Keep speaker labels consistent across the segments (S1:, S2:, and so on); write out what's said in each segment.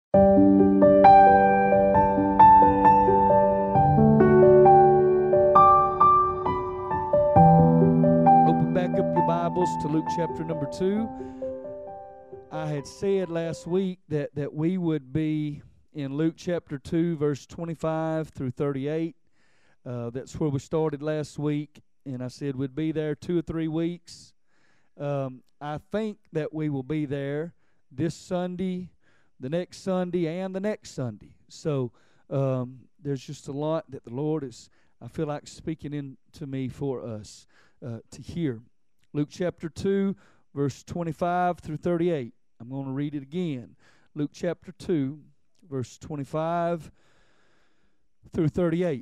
S1: Open back up your Bibles to Luke chapter number 2. I had said last week that we would be in Luke chapter 2, verse 25 through 38. That's where we started last week, and I said we'd be there 2 or 3 weeks. I think that we will be there this Sunday, the next Sunday, and the next Sunday. So there's just a lot that the Lord is, I feel like, speaking into me for us to hear. Luke chapter 2, verse 25 through 38. I'm going to read it again. Luke chapter 2, verse 25 through 38.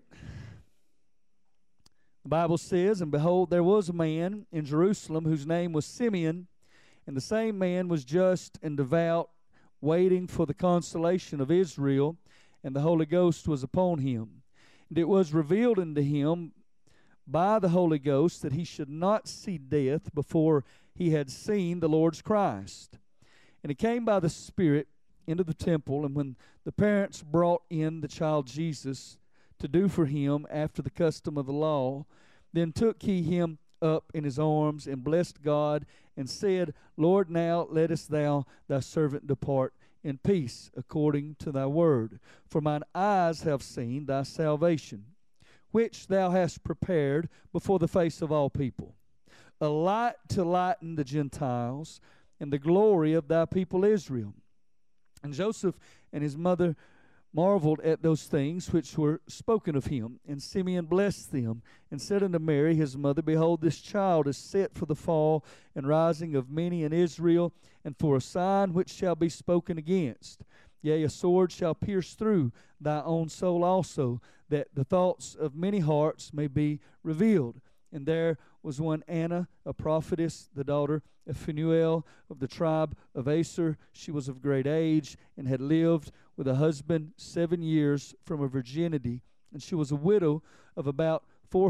S1: The Bible says, "And behold, there was a man in Jerusalem whose name was Simeon, and the same man was just and devout, waiting for the consolation of Israel, and the Holy Ghost was upon him. And it was revealed unto him by the Holy Ghost that he should not see death before he had seen the Lord's Christ. And he came by the Spirit into the temple, and when the parents brought in the child Jesus to do for him after the custom of the law, then took he him up in his arms, and blessed God, and said, Lord, now lettest thou thy servant depart in peace, according to thy word. For mine eyes have seen thy salvation, which thou hast prepared before the face of all people, a light to lighten the Gentiles, and the glory of thy people Israel. And Joseph and his mother marveled at those things which were spoken of him. And Simeon blessed them, and said unto Mary his mother, Behold, this child is set for the fall and rising of many in Israel, and for a sign which shall be spoken against. Yea, a sword shall pierce through thy own soul also, that the thoughts of many hearts may be revealed. And there was one Anna, a prophetess, the daughter of Phanuel of the tribe of Aser. She was of great age, and had lived with a husband 7 years from her virginity. And she was a widow of about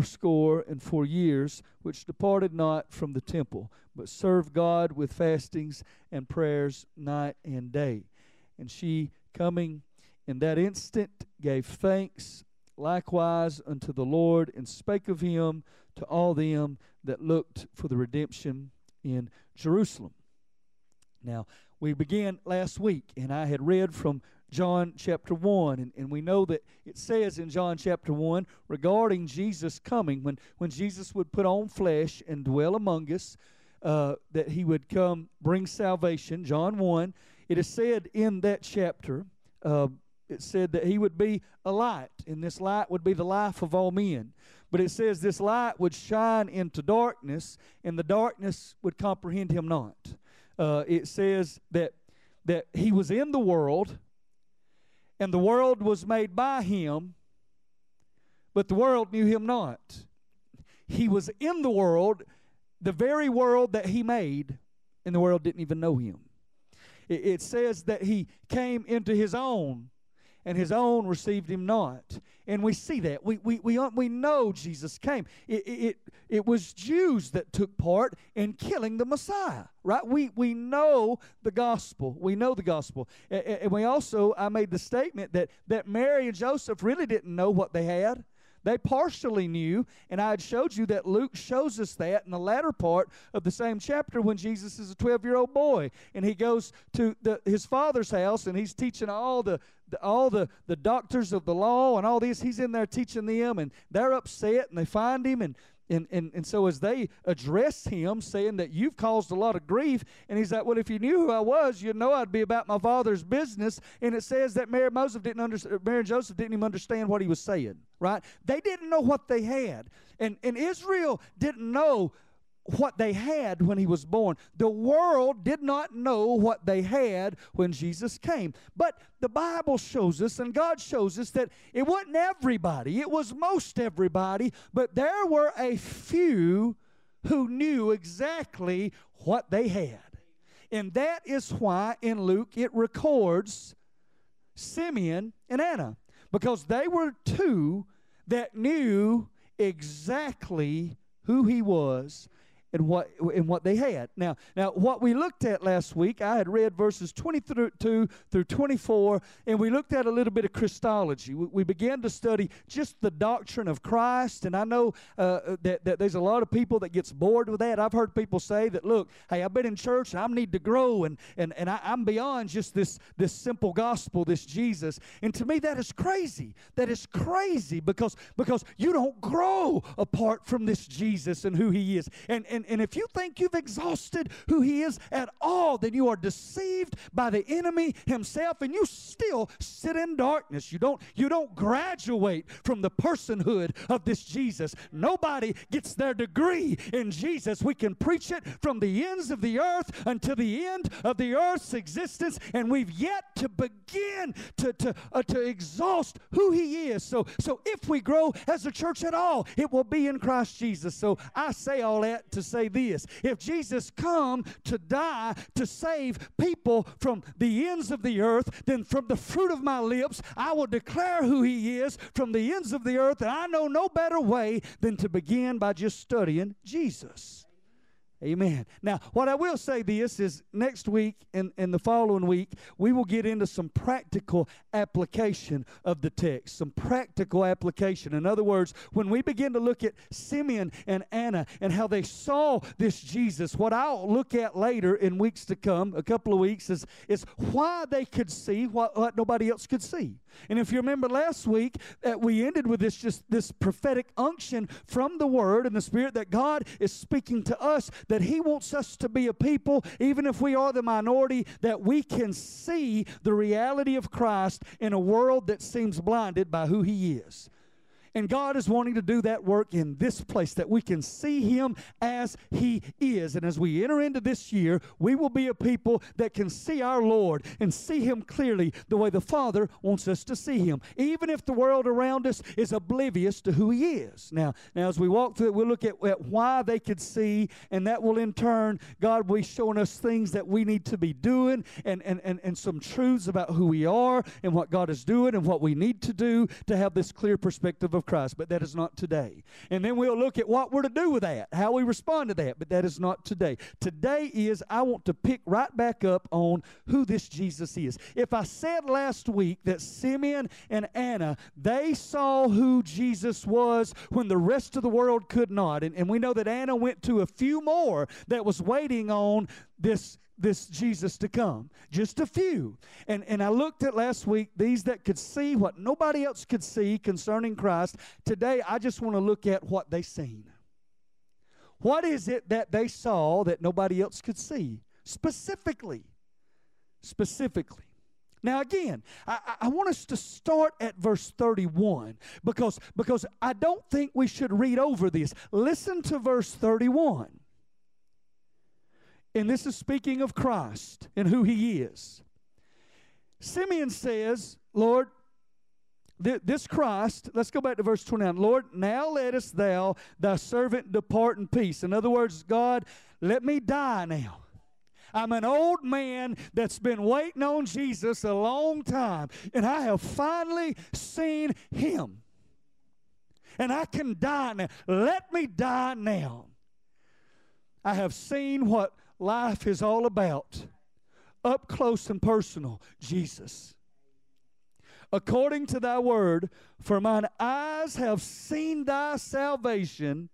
S1: 84 years, which departed not from the temple, but served God with fastings and prayers night and day. And she, coming in that instant, gave thanks likewise unto the Lord, and spake of him to all them that looked for the redemption in Jerusalem." Now, we began last week, and I had read from John chapter 1, and we know that it says in John chapter 1 regarding Jesus coming, when Jesus would put on flesh and dwell among us, that he would come bring salvation. John 1, it is said in that chapter, it said that he would be a light, and this light would be the life of all men. But it says this light would shine into darkness, and the darkness would comprehend him not. It says that he was in the world, and the world was made by him, but the world knew him not. He was in the world, the very world that he made, and the world didn't even know him. It says that he came into his own, and his own received him not. And we see that. We know Jesus came. It was Jews that took part in killing the Messiah, right? We know the gospel. We know the gospel. And we also, I made the statement that Mary and Joseph really didn't know what they had. They partially knew, and I had showed you that Luke shows us that in the latter part of the same chapter when Jesus is a 12-year-old boy, and he goes to his father's house, and he's teaching all the doctors of the law and all these. He's in there teaching them, and they're upset, and they find him, and so as they address him, saying that you've caused a lot of grief, and he's like, well, if you knew who I was, you'd know I'd be about my father's business. And it says that Mary and Joseph didn't even understand what he was saying, right? They didn't know what they had. And Israel didn't know what they had when he was born. The world did not know what they had when Jesus came. But the Bible shows us, and God shows us, that it wasn't everybody. It was most everybody, but there were a few who knew exactly what they had. And that is why in Luke it records Simeon and Anna, because they were two that knew exactly who he was and what they had. Now, what we looked at last week, I had read verses 22 through 24, and we looked at a little bit of Christology. We began to study just the doctrine of Christ, and I know that there's a lot of people that gets bored with that. I've heard people say that, look, hey, I've been in church, and I need to grow, and I'm beyond just this simple gospel, this Jesus. And to me, that is crazy. That is crazy because you don't grow apart from this Jesus and who He is. And if you think you've exhausted who He is at all, then you are deceived by the enemy himself, and you still sit in darkness. You don't graduate from the personhood of this Jesus. Nobody gets their degree in Jesus. We can preach it from the ends of the earth until the end of the earth's existence, and we've yet to begin to exhaust who He is. So if we grow as a church at all, it will be in Christ Jesus. So I say all that to say this: if Jesus come to die to save people from the ends of the earth, then from the fruit of my lips I will declare who He is from the ends of the earth, and I know no better way than to begin by just studying Jesus. Amen. Now, what I will say this is next week and the following week, we will get into some practical application of the text, some practical application. In other words, when we begin to look at Simeon and Anna and how they saw this Jesus, what I'll look at later in weeks to come, a couple of weeks, is why they could see what nobody else could see. And if you remember last week, we ended with this prophetic unction from the Word and the Spirit that God is speaking to us, that He wants us to be a people, even if we are the minority, that we can see the reality of Christ in a world that seems blinded by who He is. And God is wanting to do that work in this place, that we can see Him as He is. And as we enter into this year, we will be a people that can see our Lord and see Him clearly the way the Father wants us to see Him, even if the world around us is oblivious to who He is. Now as we walk through it, we'll look at why they could see, and that will in turn, God will be showing us things that we need to be doing and some truths about who we are and what God is doing and what we need to do to have this clear perspective of Christ, but that is not today. And then we'll look at what we're to do with that, how we respond to that, but that is not today. Today is, I want to pick right back up on who this Jesus is. If I said last week that Simeon and Anna, they saw who Jesus was when the rest of the world could not, and we know that Anna went to a few more that was waiting on this Jesus to come. Just a few. And I looked at last week, these that could see what nobody else could see concerning Christ. Today, I just want to look at what they seen. What is it that they saw that nobody else could see? Specifically. Now again, I want us to start at verse 31 because I don't think we should read over this. Listen to verse 31. And this is speaking of Christ and who He is. Simeon says, Lord, this Christ, let's go back to verse 29. Lord, now lettest thou thy servant depart in peace. In other words, God, let me die now. I'm an old man that's been waiting on Jesus a long time, and I have finally seen Him. And I can die now. Let me die now. I have seen what life is all about, up close and personal, Jesus. According to thy word, for mine eyes have seen thy salvation,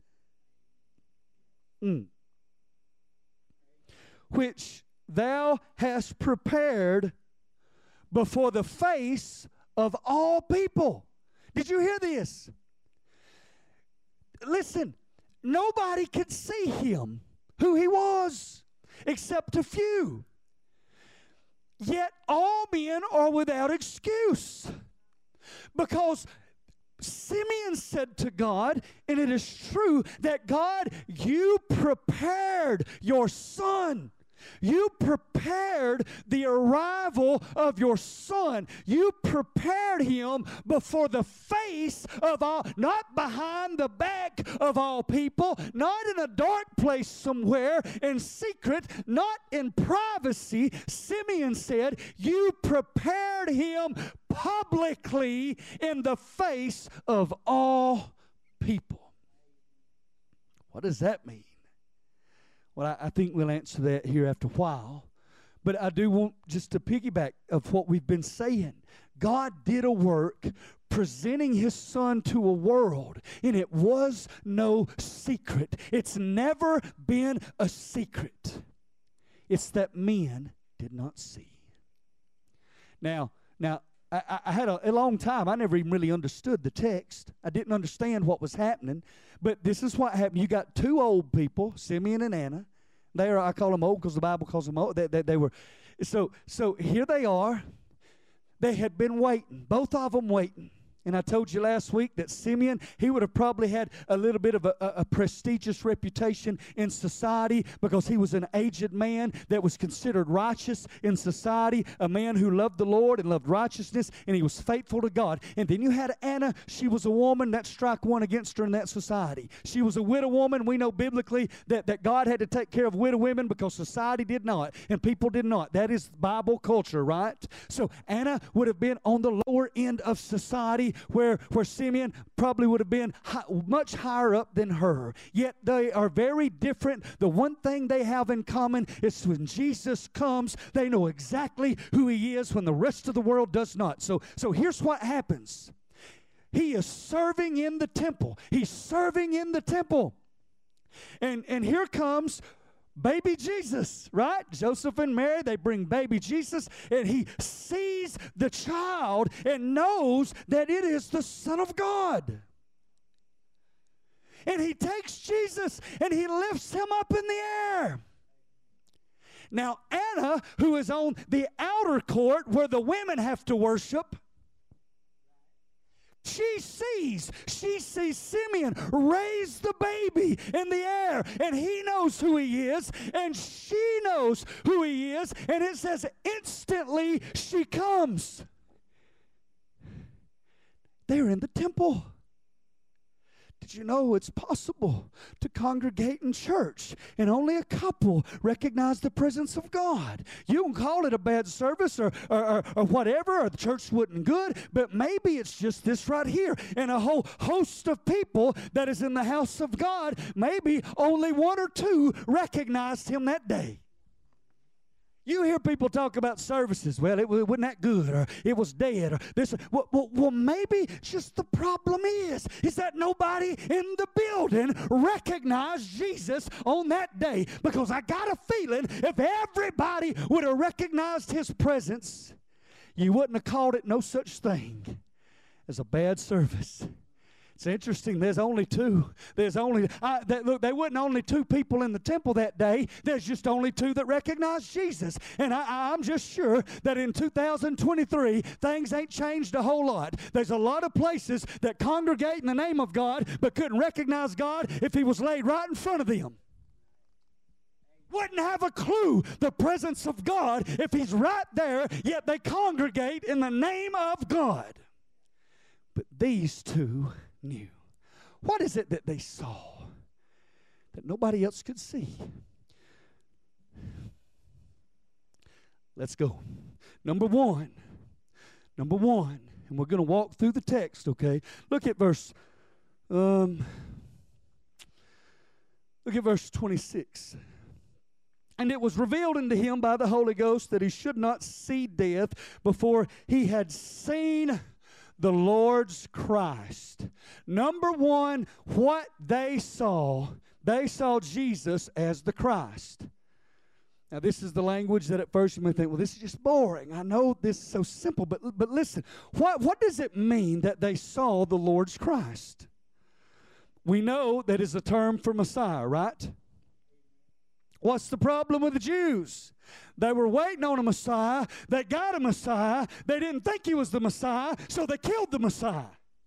S1: which thou hast prepared before the face of all people. Did you hear this? Listen, nobody could see Him, who He was, except a few. Yet all men are without excuse. Because Simeon said to God, and it is true, that God, you prepared your Son. You prepared the arrival of your Son. You prepared Him before the face of all, not behind the back of all people, not in a dark place somewhere in secret, not in privacy. Simeon said, you prepared Him publicly in the face of all people. What does that mean? Well, I think we'll answer that here after a while. But I do want just to piggyback of what we've been saying. God did a work presenting his son to a world, and it was no secret. It's never been a secret. It's that men did not see. Now, I had a long time, I never even really understood the text. I didn't understand what was happening. But this is what happened. You got two old people, Simeon and Anna. They are, I call them old because the Bible calls them old. They were, so here they are. They had been waiting, both of them waiting. And I told you last week that Simeon, he would have probably had a little bit of a prestigious reputation in society because he was an aged man that was considered righteous in society, a man who loved the Lord and loved righteousness, and he was faithful to God. And then you had Anna. She was a woman that struck one against her in that society. She was a widow woman. We know biblically that God had to take care of widow women because society did not and people did not. That is Bible culture, right? So Anna would have been on the lower end of society, where Simeon probably would have been much higher up than her. Yet they are very different. The one thing they have in common is when Jesus comes, they know exactly who he is when the rest of the world does not. So here's what happens. He is serving in the temple. He's serving in the temple. And here comes baby Jesus, right? Joseph and Mary, they bring baby Jesus, and he sees the child and knows that it is the Son of God. And he takes Jesus and he lifts him up in the air. Now, Anna, who is on the outer court where the women have to worship, she sees Simeon raise the baby in the air, and he knows who he is, and she knows who he is, and it says instantly she comes. They're in the temple. Did you know it's possible to congregate in church and only a couple recognize the presence of God? You can call it a bad service or whatever, or the church wasn't good, but maybe it's just this right here. And a whole host of people that is in the house of God, maybe only one or two recognized him that day. You hear people talk about services. Well, it wasn't that good, or it was dead, or this. Well, maybe just the problem is that nobody in the building recognized Jesus on that day. Because I got a feeling if everybody would have recognized his presence, you wouldn't have called it no such thing as a bad service. It's interesting, there's only two. Look, there wasn't only two people in the temple that day. There's just only two that recognized Jesus. And I'm just sure that in 2023, things ain't changed a whole lot. There's a lot of places that congregate in the name of God, but couldn't recognize God if he was laid right in front of them. Wouldn't have a clue the presence of God if he's right there, yet they congregate in the name of God. But these two knew. What is it that they saw that nobody else could see? Let's go. Number one, and we're going to walk through the text, okay? Look at verse 26. And it was revealed unto him by the Holy Ghost that he should not see death before he had seen the Lord's Christ. Number one, what they saw Jesus as the Christ. Now, this is the language that at first you may think, well, this is just boring. I know this is so simple, but listen, what does it mean that they saw the Lord's Christ? We know that is a term for Messiah, right? What's the problem with the Jews? They were waiting on a Messiah. They got a Messiah. They didn't think he was the Messiah, so they killed the Messiah.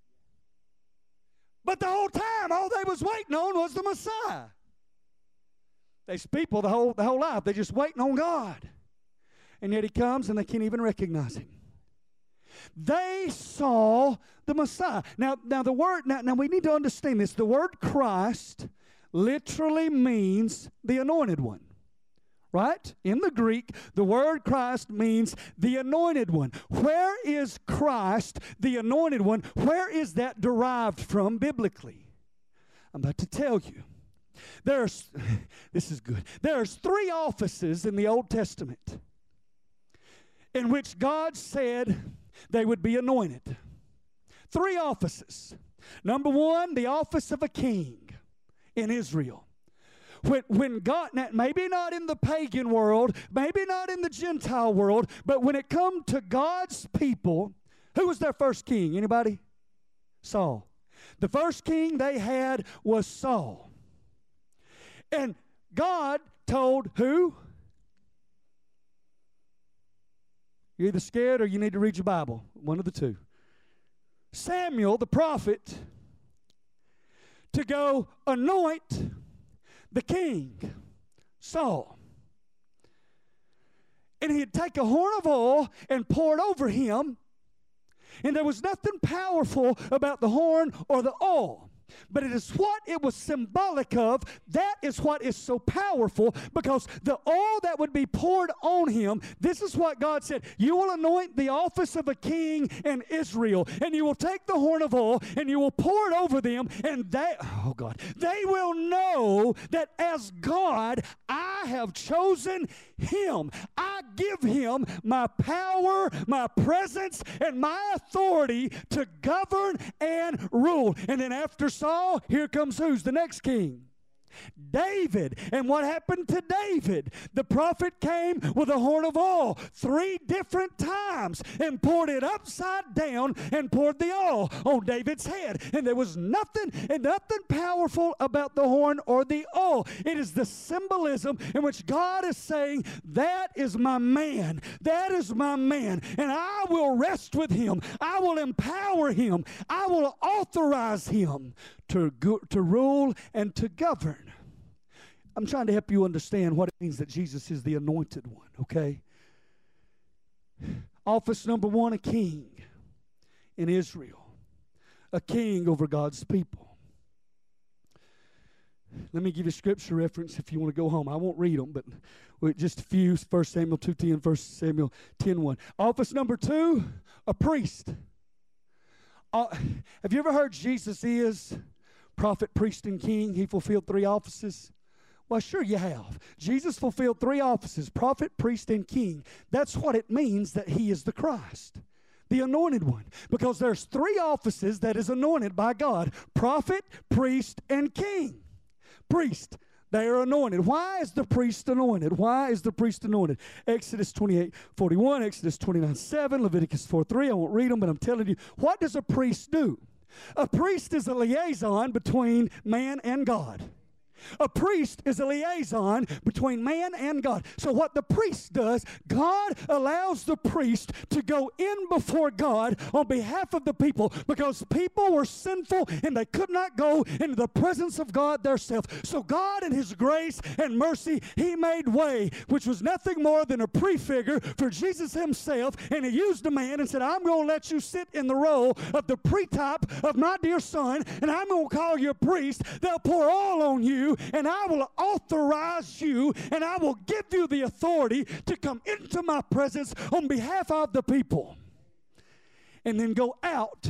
S1: But the whole time, all they was waiting on was the Messiah. These people, the whole life, they're just waiting on God. And yet he comes and they can't even recognize him. They saw the Messiah. Now the word, now we need to understand this. The word Christ literally means the anointed one. Right? In the Greek, the word Christ means the anointed one. Where is Christ, the anointed one? Where is that derived from biblically? I'm about to tell you. This is good. There's 3 offices in the Old Testament in which God said they would be anointed. 3 offices. Number 1, the office of a king in Israel. When God, maybe not in the pagan world, maybe not in the Gentile world, but when it come to God's people, who was their first king? Anybody? Saul. The first king they had was Saul. And God told who? You're either scared or you need to read your Bible. One of the two. Samuel, the prophet, to go anoint the king, Saul. And he'd take a horn of oil and pour it over him. And there was nothing powerful about the horn or the oil. But it is what it was symbolic of. That is what is so powerful, because the oil that would be poured on him, this is what God said. You will anoint the office of a king in Israel, and you will take the horn of oil and you will pour it over them, and they will know that as God, I have chosen him. I give him my power, my presence, and my authority to govern and rule. And then after Saul, here comes who's the next king? David. And what happened to David? The prophet came with a horn of oil 3 different times and poured it upside down and poured the oil on David's head. And there was nothing powerful about the horn or the oil. It is the symbolism in which God is saying, that is my man. That is my man. And I will rest with him. I will empower him. I will authorize him to rule and to govern. I'm trying to help you understand what it means that Jesus is the anointed one, okay? Office number 1, a king in Israel. A king over God's people. Let me give you a scripture reference if you want to go home. I won't read them, but just a few. 1 Samuel 2:10, 1 Samuel 10:1. Office number 2, a priest. Have you ever heard Jesus is prophet, priest, and king? He fulfilled 3 offices. Well, sure you have. Jesus fulfilled 3 offices, prophet, priest, and king. That's what it means that he is the Christ, the anointed one. Because there's 3 offices that is anointed by God: prophet, priest, and king. Priest, they are anointed. Why is the priest anointed? Why is the priest anointed? Exodus 28:41, Exodus 29:7, Leviticus 4:3. I won't read them, but I'm telling you, what does a priest do? A priest is a liaison between man and God. A priest is a liaison between man and God. So what the priest does, God allows the priest to go in before God on behalf of the people, because people were sinful and they could not go into the presence of God themselves. So God, in his grace and mercy, he made way, which was nothing more than a prefigure for Jesus himself. And he used a man and said, I'm going to let you sit in the role of the pretype of my dear son, and I'm going to call you a priest. They'll pour oil on you, and I will authorize you, and I will give you the authority to come into my presence on behalf of the people. And then go out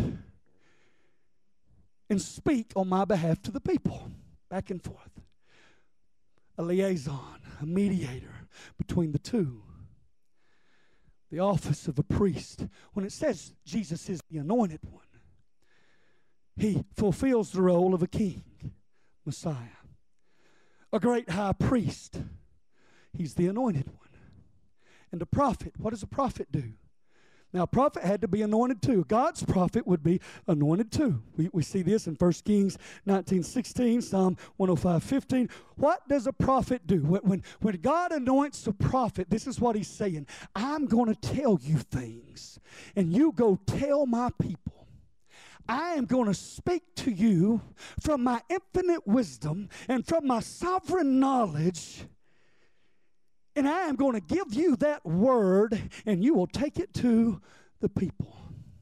S1: and speak on my behalf to the people. Back and forth. A liaison, a mediator between the two. The office of a priest. When it says Jesus is the anointed one, he fulfills the role of a king, Messiah. A great high priest. He's the anointed one. And a prophet. What does a prophet do? Now, a prophet had to be anointed too. God's prophet would be anointed too. We see this in 1 Kings 19:16, Psalm 105:15. What does a prophet do? When God anoints a prophet, this is what he's saying. I'm going to tell you things, and you go tell my people. I am going to speak to you from my infinite wisdom and from my sovereign knowledge, and I am going to give you that word, and you will take it to the people.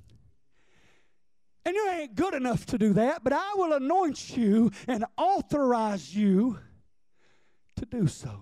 S1: And you ain't good enough to do that, but I will anoint you and authorize you to do so.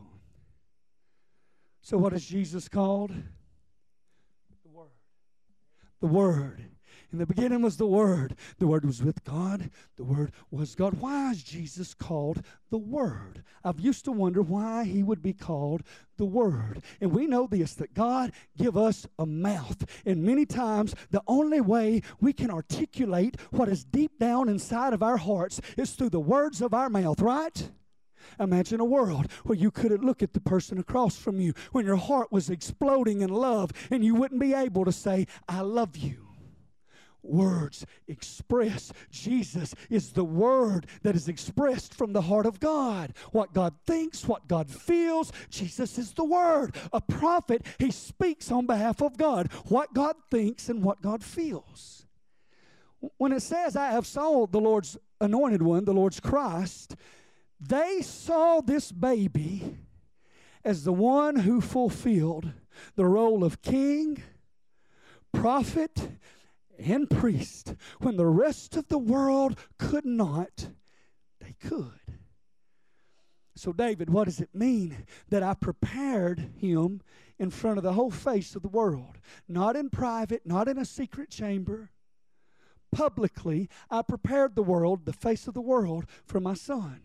S1: So what is Jesus called? The Word. The Word. In the beginning was the Word. The Word was with God. The Word was God. Why is Jesus called the Word? I've used to wonder why he would be called the Word. And we know this, that God give us a mouth. And many times the only way we can articulate what is deep down inside of our hearts is through the words of our mouth, right? Imagine a world where you couldn't look at the person across from you when your heart was exploding in love and you wouldn't be able to say, I love you. Words express. Jesus is the Word that is expressed from the heart of God. What God thinks, what God feels, Jesus is the Word. A prophet, he speaks on behalf of God, what God thinks and what God feels. When it says, I have saw the Lord's anointed one, the Lord's Christ, they saw this baby as the one who fulfilled the role of king, prophet, and priest. When the rest of the world could not, they could. So David, what does it mean that I prepared him in front of the whole face of the world? Not in private, not in a secret chamber. Publicly, I prepared the world, the face of the world, for my son.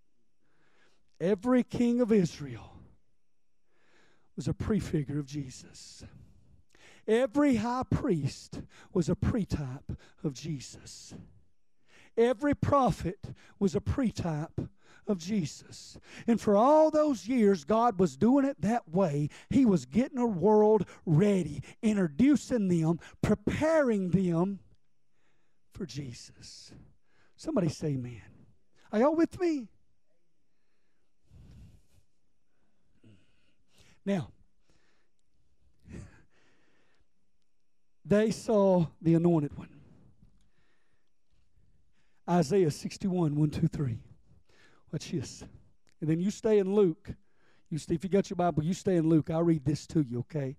S1: Every king of Israel was a prefigure of Jesus. Every high priest was a pretype of Jesus. Every prophet was a pretype of Jesus. And for all those years, God was doing it that way. He was getting a world ready, introducing them, preparing them for Jesus. Somebody say amen. Are y'all with me? Now, they saw the anointed one. Isaiah 61, 1, 2, 3. Watch this. And then you stay in Luke. If you got your Bible, you stay in Luke. I'll read this to you, okay?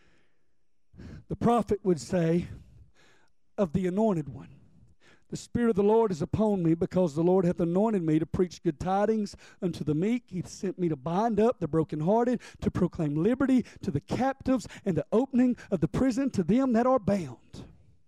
S1: The prophet would say of the anointed one, the Spirit of the Lord is upon me, because the Lord hath anointed me to preach good tidings unto the meek. He sent me to bind up the brokenhearted, to proclaim liberty to the captives, and the opening of the prison to them that are bound,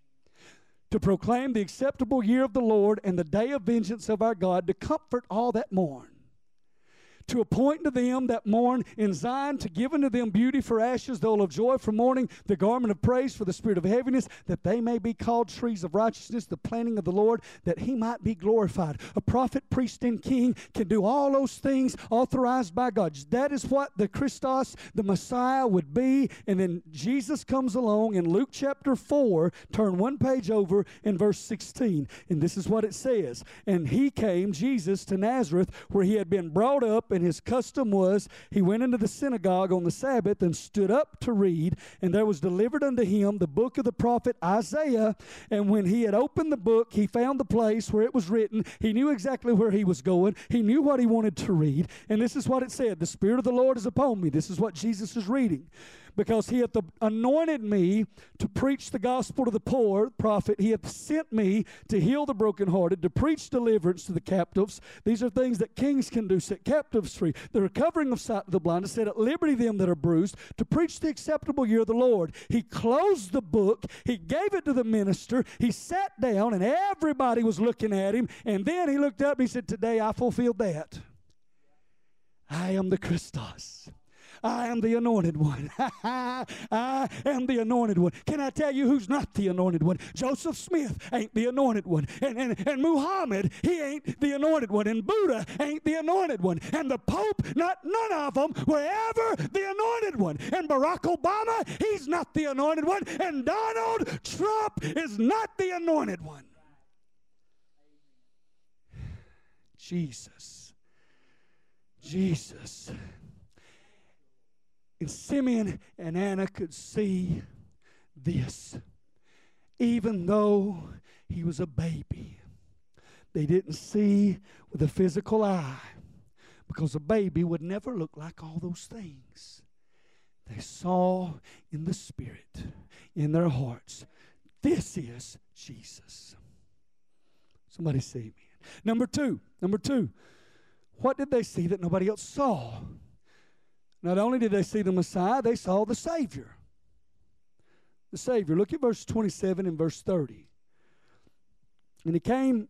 S1: to proclaim the acceptable year of the Lord and the day of vengeance of our God, to comfort all that mourn, to appoint to them that mourn in Zion, to give unto them beauty for ashes, the oil of joy for mourning, the garment of praise for the spirit of heaviness, that they may be called trees of righteousness, the planting of the Lord, that he might be glorified. A prophet, priest, and king can do all those things authorized by God. That is what the Christos, the Messiah, would be. And then Jesus comes along in Luke chapter 4, turn one page over in verse 16. And this is what it says. And he came, Jesus, to Nazareth, where he had been brought up, and his custom was, he went into the synagogue on the Sabbath and stood up to read, and there was delivered unto him the book of the prophet Isaiah. And when he had opened the book, he found the place where it was written. He knew exactly where he was going. He knew what he wanted to read. And this is what it said: the Spirit of the Lord is upon me. This is what Jesus is reading. Because he hath anointed me to preach the gospel to the poor, prophet. He hath sent me to heal the brokenhearted, to preach deliverance to the captives. These are things that kings can do: set captives free, the recovering of sight to the blind, to set at liberty them that are bruised, to preach the acceptable year of the Lord. He closed the book. He gave it to the minister. He sat down, and everybody was looking at him. And then he looked up and he said, today I fulfilled that. I am the Christos. I am the anointed one. I am the anointed one. Can I tell you who's not the anointed one? Joseph Smith ain't the anointed one. And Muhammad, he ain't the anointed one. And Buddha ain't the anointed one. And the Pope, none of them were ever the anointed one. And Barack Obama, he's not the anointed one. And Donald Trump is not the anointed one. Jesus. And Simeon and Anna could see this. Even though he was a baby, they didn't see with a physical eye, because a baby would never look like all those things. They saw in the Spirit, in their hearts, this is Jesus. Somebody say amen. Number two, what did they see that nobody else saw? Not only did they see the Messiah, they saw the Savior. the Savior. Look at verse 27 and verse 30. And he came,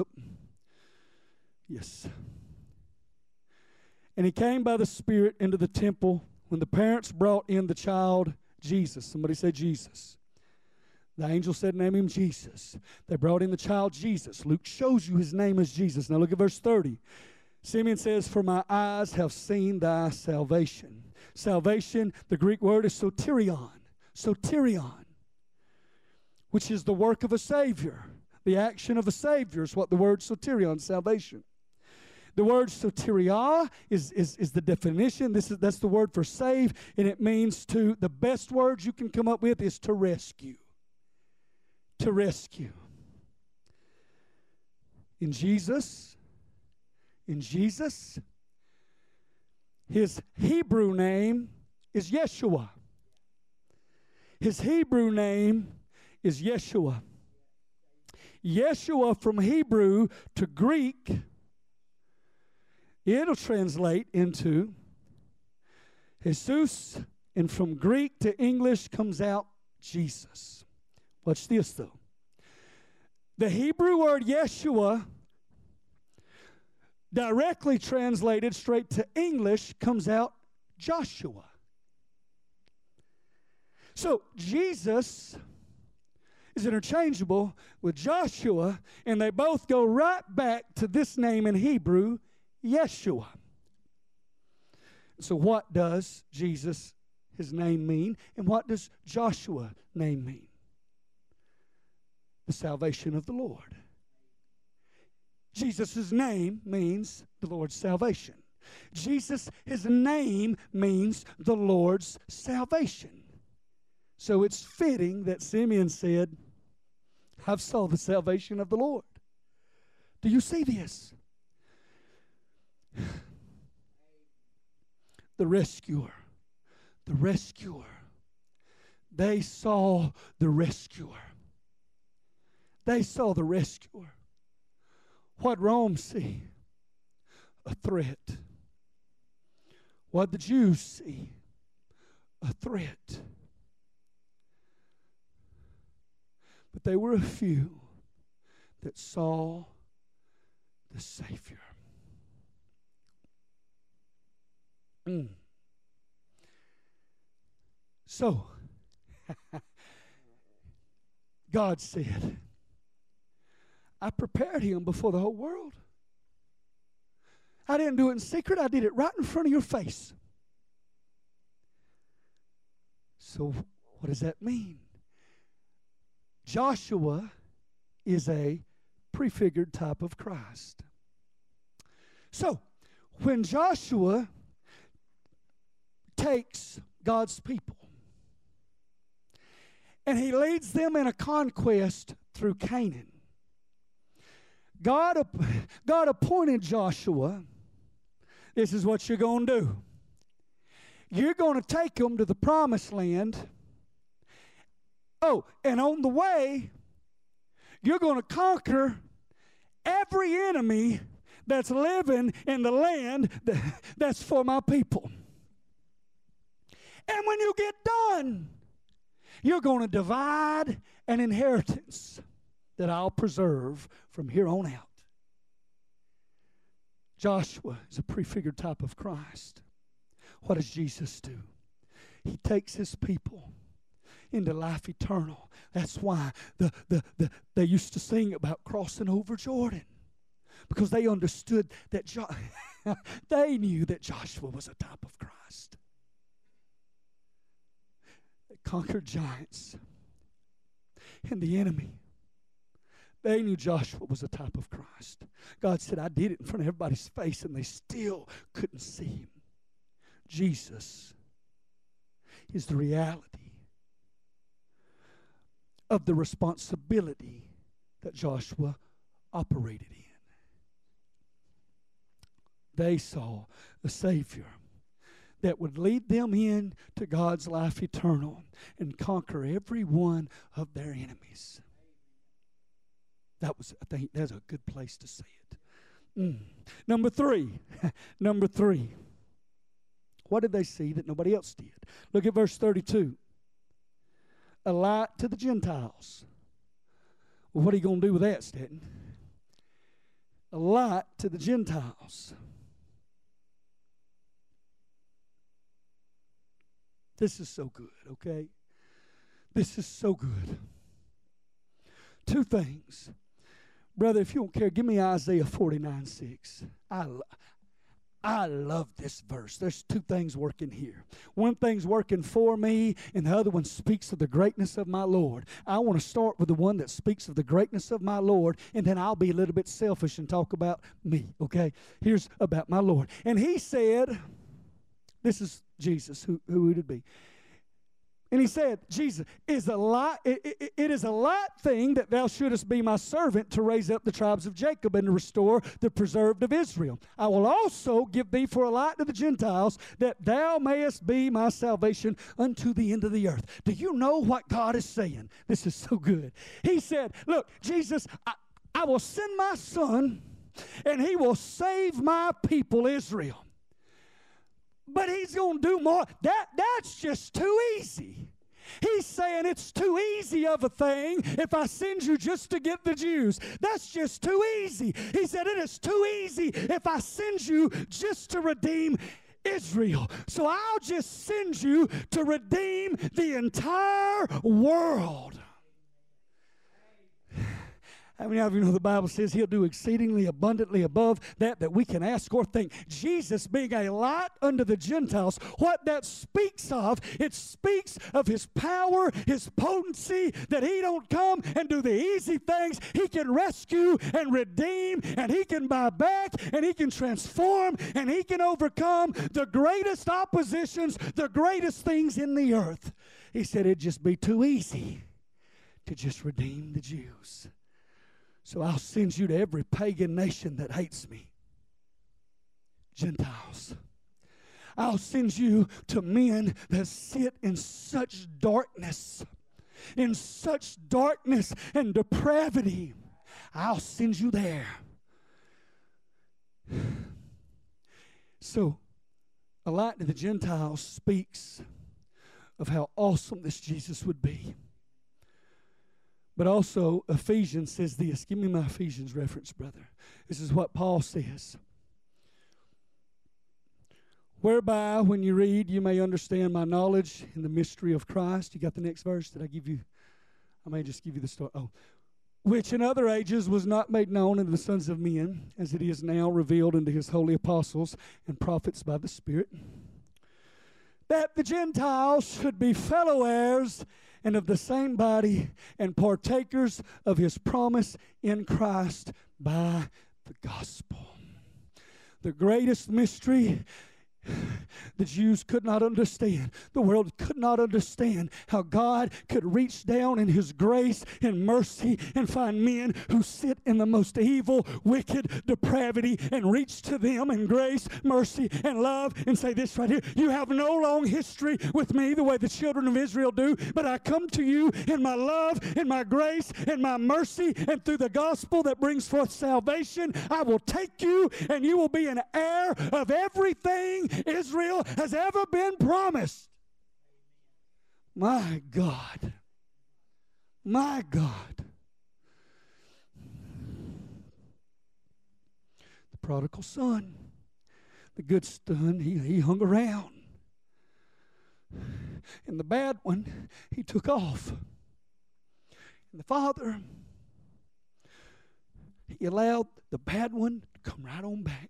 S1: and he came by the Spirit into the temple when the parents brought in the child Jesus. Somebody say Jesus. The angel said, name him Jesus. They brought in the child Jesus. Luke shows you his name is Jesus. Now look at verse 30. Simeon says, for my eyes have seen thy salvation. Salvation, the Greek word is soterion. Soterion, which is the work of a Savior. The action of a Savior is what the word soterion, salvation. The word soteria is the definition. That's the word for save, and it means to, the best words you can come up with is to rescue. To rescue. In Jesus, his Hebrew name is Yeshua. His Hebrew name is Yeshua. Yeshua from Hebrew to Greek, it'll translate into Jesus, and from Greek to English comes out Jesus. Watch this though. The Hebrew word Yeshua, directly translated straight to English, comes out Joshua. So Jesus is interchangeable with Joshua, and they both go right back to this name in Hebrew, Yeshua. So what does Jesus, his name, mean? And what does Joshua name mean? The salvation of the Lord. Jesus' name means the Lord's salvation. Jesus, his name means the Lord's salvation. So it's fitting that Simeon said, I've saw the salvation of the Lord. Do you see this? The rescuer. The rescuer. They saw the rescuer. They saw the rescuer. What Rome see? A threat. What the Jews see? A threat. But there were a few that saw the Savior. So, God said, I prepared him before the whole world. I didn't do it in secret. I did it right in front of your face. So what does that mean? Joshua is a prefigured type of Christ. So when Joshua takes God's people and he leads them in a conquest through Canaan, God appointed Joshua, this is what you're going to do. You're going to take them to the promised land. Oh, and on the way, you're going to conquer every enemy that's living in the land that's for my people. And when you get done, you're going to divide an inheritance that I'll preserve from here on out. Joshua is a prefigured type of Christ. What does Jesus do? He takes his people into life eternal. That's why they used to sing about crossing over Jordan, because they understood that they knew that Joshua was a type of Christ. They conquered giants and the enemy. They knew Joshua was a type of Christ. God said, I did it in front of everybody's face, and they still couldn't see him. Jesus is the reality of the responsibility that Joshua operated in. They saw a Savior that would lead them in to God's life eternal and conquer every one of their enemies. I think that's a good place to say it. Number three. What did they see that nobody else did? Look at verse 32. a light to the Gentiles. Well, what are you going to do with that, Stanton? A light to the Gentiles. This is so good, okay? This is so good. Two things. Brother, if you don't care, give me Isaiah 49:6. I love this verse. There's two things working here. One thing's working for me, and the other one speaks of the greatness of my Lord. I want to start with the one that speaks of the greatness of my Lord, and then I'll be a little bit selfish and talk about me, okay? Here's about my Lord. And he said, this is Jesus, who would it be? And he said, Jesus, it is a light thing that thou shouldest be my servant to raise up the tribes of Jacob and to restore the preserved of Israel. I will also give thee for a light to the Gentiles, that thou mayest be my salvation unto the end of the earth. Do you know what God is saying? This is so good. He said, look, Jesus, I will send my son, and he will save my people Israel. But he's going to do more. That's just too easy. He's saying it's too easy of a thing if I send you just to get the Jews. That's just too easy. He said it is too easy if I send you just to redeem Israel. So I'll just send you to redeem the entire world. How many of you know the Bible says he'll do exceedingly abundantly above that we can ask or think? Jesus being a light unto the Gentiles, what that speaks of, it speaks of his power, his potency, that he don't come and do the easy things. He can rescue and redeem, and he can buy back, and he can transform, and he can overcome the greatest oppositions, the greatest things in the earth. He said it'd just be too easy to just redeem the Jews. So I'll send you to every pagan nation that hates me. Gentiles. I'll send you to men that sit in such darkness and depravity. I'll send you there. So, a light to the Gentiles speaks of how awesome this Jesus would be. But also, Ephesians says this. Give me my Ephesians reference, brother. This is what Paul says. Whereby, when you read, you may understand my knowledge in the mystery of Christ. You got the next verse? Did I give you? I may just give you the story. Oh. Which in other ages was not made known unto the sons of men, as it is now revealed unto his holy apostles and prophets by the Spirit, that the Gentiles should be fellow heirs and of the same body, and partakers of his promise in Christ by the gospel. The greatest mystery the Jews could not understand. The world could not understand how God could reach down in his grace and mercy and find men who sit in the most evil, wicked depravity and reach to them in grace, mercy, and love and say this right here: you have no long history with me the way the children of Israel do, but I come to you in my love, in my grace, in my mercy, and through the gospel that brings forth salvation. I will take you, and you will be an heir of everything Israel has ever been promised. My God. My God. The prodigal son, the good son, he hung around. And the bad one, he took off. And the father, he allowed the bad one to come right on back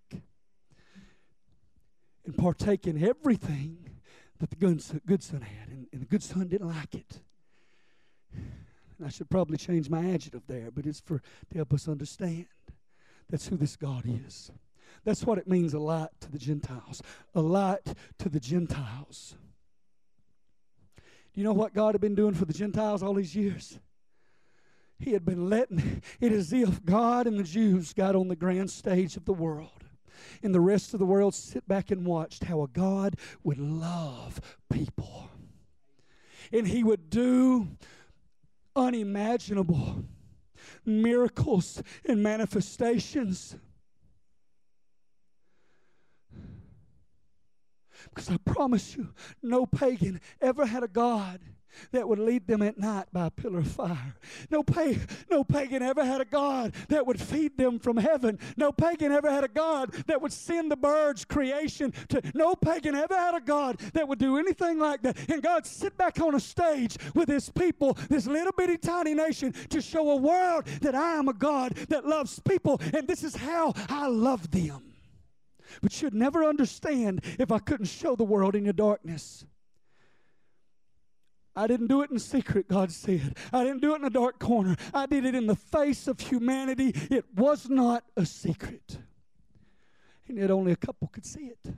S1: and partake in everything that the good son had. And the good son didn't like it. And I should probably change my adjective there, but it's to help us understand. That's who this God is. That's what it means, a light to the Gentiles. A light to the Gentiles. Do you know what God had been doing for the Gentiles all these years? He had been letting it as if God and the Jews got on the grand stage of the world. And the rest of the world sit back and watched how a God would love people. And he would do unimaginable miracles and manifestations. Because I promise you, no pagan ever had a God that would lead them at night by a pillar of fire. No pagan ever had a God that would feed them from heaven. No pagan ever had a God that would send the birds, creation. No pagan ever had a God that would do anything like that. And God sit back on a stage with his people, this little bitty tiny nation, to show a world that I am a God that loves people, and this is how I love them. But you'd never understand if I couldn't show the world in your darkness. I didn't do it in secret, God said. I didn't do it in a dark corner. I did it in the face of humanity. It was not a secret. And yet only a couple could see it.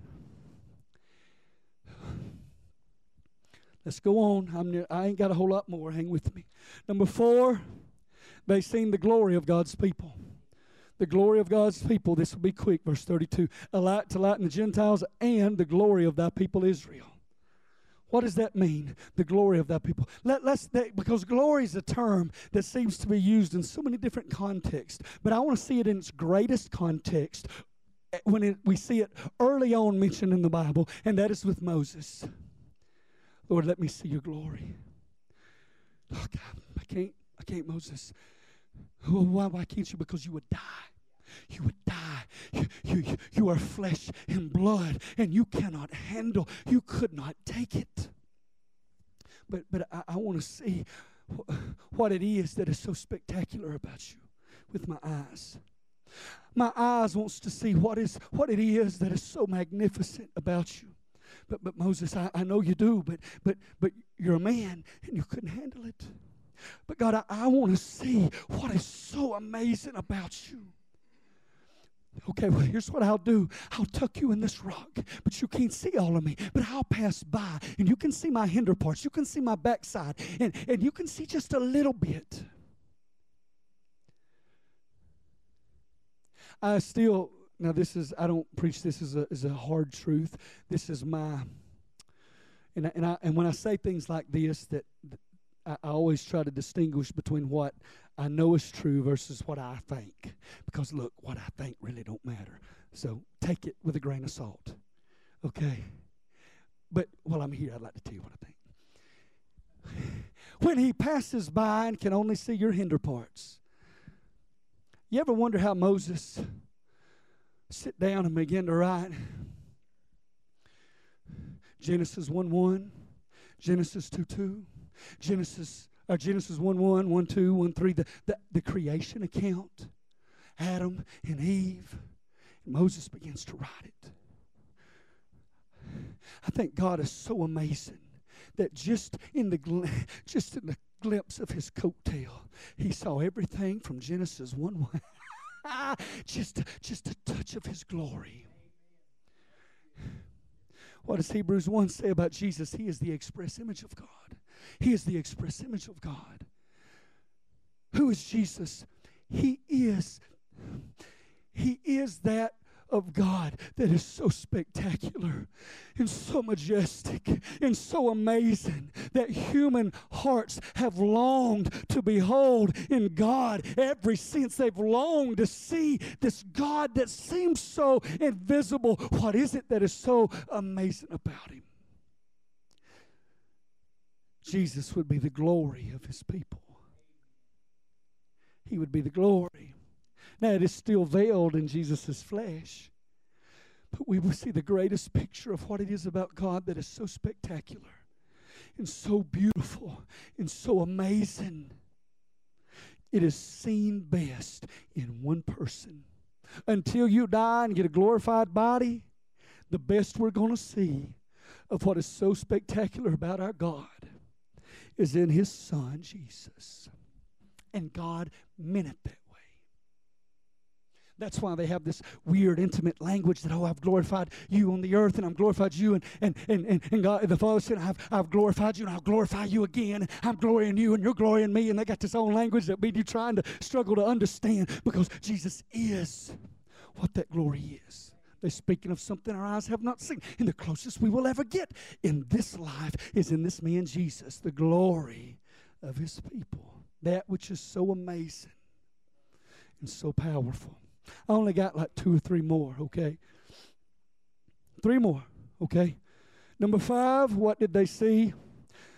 S1: Let's go on. I ain't got a whole lot more. Hang with me. Number 4, they seen the glory of God's people. The glory of God's people. This will be quick. Verse 32. A light to lighten the Gentiles and the glory of thy people Israel. What does that mean? The glory of thy people. Because glory is a term that seems to be used in so many different contexts. But I want to see it in its greatest context when we see it early on mentioned in the Bible, and that is with Moses. Lord, let me see your glory. Oh, God, I can't, Moses. Oh, why can't you? Because you would die. You would die. You are flesh and blood, and you cannot handle. You could not take it. But I want to see what it is that is so spectacular about you with my eyes. My eyes wants to see what it is that is so magnificent about you. But Moses, I know you do, but you're a man, and you couldn't handle it. But God, I want to see what is so amazing about you. Okay, well, here's what I'll do. I'll tuck you in this rock, but you can't see all of me. But I'll pass by, and you can see my hinder parts. You can see my backside, and you can see just a little bit. I don't preach this as a hard truth. This is my, and when I say things like this, that I always try to distinguish between what I know is true versus what I think. Because, look, what I think really don't matter. So take it with a grain of salt. Okay? But while I'm here, I'd like to tell you what I think. When he passes by and can only see your hinder parts. You ever wonder how Moses sit down and begin to write? Genesis 1:1, Genesis 2:2. Genesis 1:1, 1:2, 1:3, the creation account, Adam and Eve. And Moses begins to write it. I think God is so amazing that just in the glimpse of his coattail, he saw everything from Genesis 1:1. just a touch of his glory. What does Hebrews 1 say about Jesus? He is the express image of God. He is the express image of God. Who is Jesus? He is that of God that is so spectacular and so majestic and so amazing that human hearts have longed to behold in God ever since. They've longed to see this God that seems so invisible. What is it that is so amazing about him? Jesus would be the glory of his people. He would be the glory. Now, it is still veiled in Jesus' flesh, but we will see the greatest picture of what it is about God that is so spectacular and so beautiful and so amazing. It is seen best in one person. Until you die and get a glorified body, the best we're going to see of what is so spectacular about our God is in his Son, Jesus. And God meant it that way. That's why they have this weird, intimate language that, I've glorified you on the earth, and I've glorified you, and God, the Father said, I've glorified you, and I'll glorify you again. I'm glorying you, and you're glorying me. And they got this own language that we do trying to struggle to understand, because Jesus is what that glory is. They're speaking of something our eyes have not seen. And the closest we will ever get in this life is in this man Jesus, the glory of his people. That which is so amazing and so powerful. I only got like 2 or 3 more, okay? 3 more, okay? Number 5, what did they see?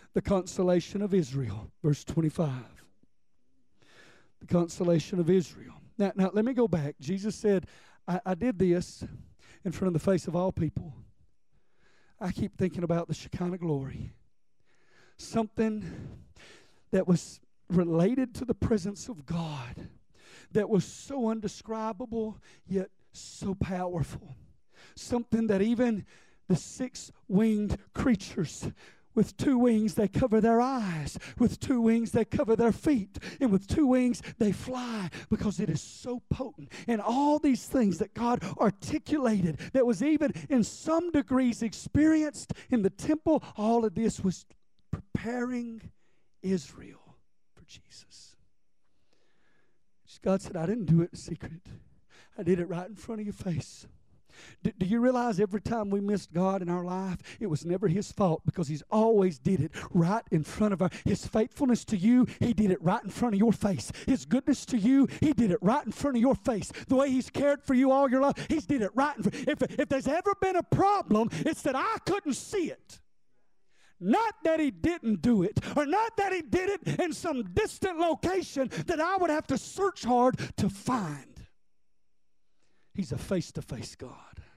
S1: the consolation of Israel. Verse 25. The consolation of Israel. Now let me go back. Jesus said, I did this in front of the face of all people. I keep thinking about the Shekinah glory. Something that was related to the presence of God, that was so undescribable yet so powerful. Something that even the six-winged creatures, with two wings they cover their eyes, with two wings they cover their feet, and with two wings they fly, because it is so potent. And all these things that God articulated, that was even in some degrees experienced in the temple, all of this was preparing Israel for Jesus. God said, I didn't do it in secret. I did it right in front of your face. Do you realize every time we missed God in our life, it was never His fault, because He's always did it right in front of His faithfulness to you, He did it right in front of your face. His goodness to you, He did it right in front of your face. The way He's cared for you all your life, He's did it right in front. If there's ever been a problem, it's that I couldn't see it. Not that He didn't do it, or not that He did it in some distant location that I would have to search hard to find. He's a face-to-face God.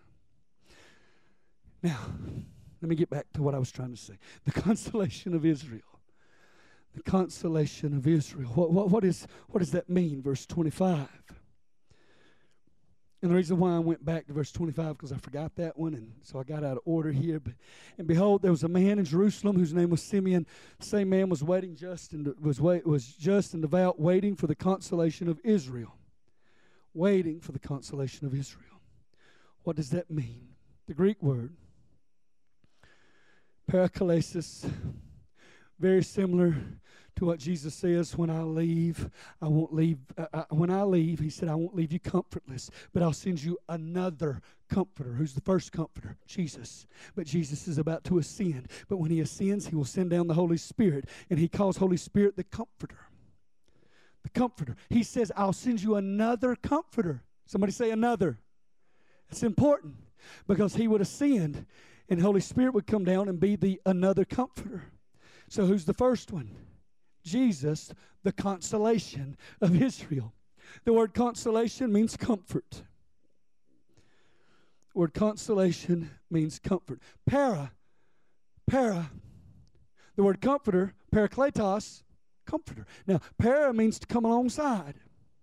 S1: Now, let me get back to what I was trying to say. The consolation of Israel. The consolation of Israel. What does that mean? Verse 25. And the reason why I went back to verse 25, because I forgot that one, and so I got out of order here. And behold, there was a man in Jerusalem whose name was Simeon. The same man was was just and devout, waiting for the consolation of Israel. Waiting for the consolation of Israel. What does that mean? The Greek word, paraklesis, very similar to what Jesus says, when I leave, I won't leave. When I leave, He said, I won't leave you comfortless, but I'll send you another comforter. Who's the first comforter? Jesus. But Jesus is about to ascend. But when He ascends, He will send down the Holy Spirit, and He calls Holy Spirit the Comforter. The Comforter. He says, I'll send you another Comforter. Somebody say another. It's important, because He would ascend, and Holy Spirit would come down and be the another Comforter. So who's the first one? Jesus, the consolation of Israel. The word consolation means comfort. The word consolation means comfort. The word comforter, parakletos, comforter. Now, para means to come alongside.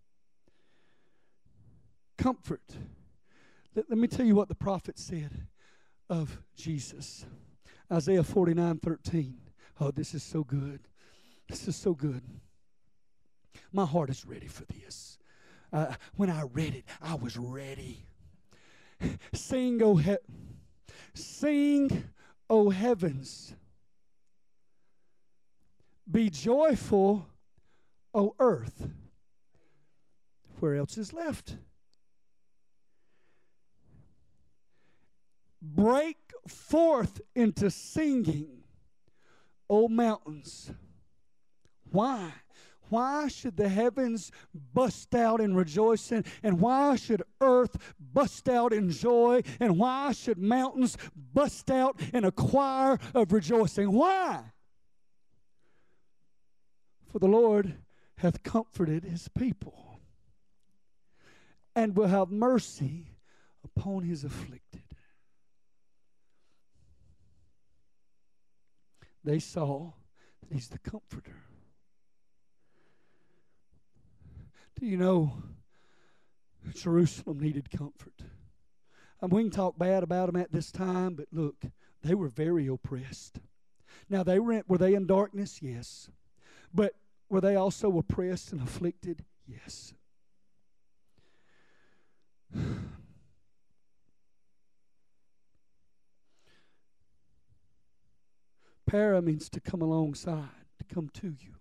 S1: Comfort. Let me tell you what the prophet said of Jesus. Isaiah 49:13. Oh, this is so good. This is so good. My heart is ready for this. When I read it, I was ready. Sing, O heavens. Be joyful, O earth. Where else is left? Break forth into singing, O mountains. Why? Why should the heavens bust out in rejoicing? And why should earth bust out in joy? And why should mountains bust out in a choir of rejoicing? Why? For the Lord hath comforted His people, and will have mercy upon His afflicted. They saw that He's the Comforter. Do you know Jerusalem needed comfort? We can talk bad about them at this time, but look, they were very oppressed. Now, were they in darkness? Yes. But were they also oppressed and afflicted? Yes. Para means to come alongside, to come to you.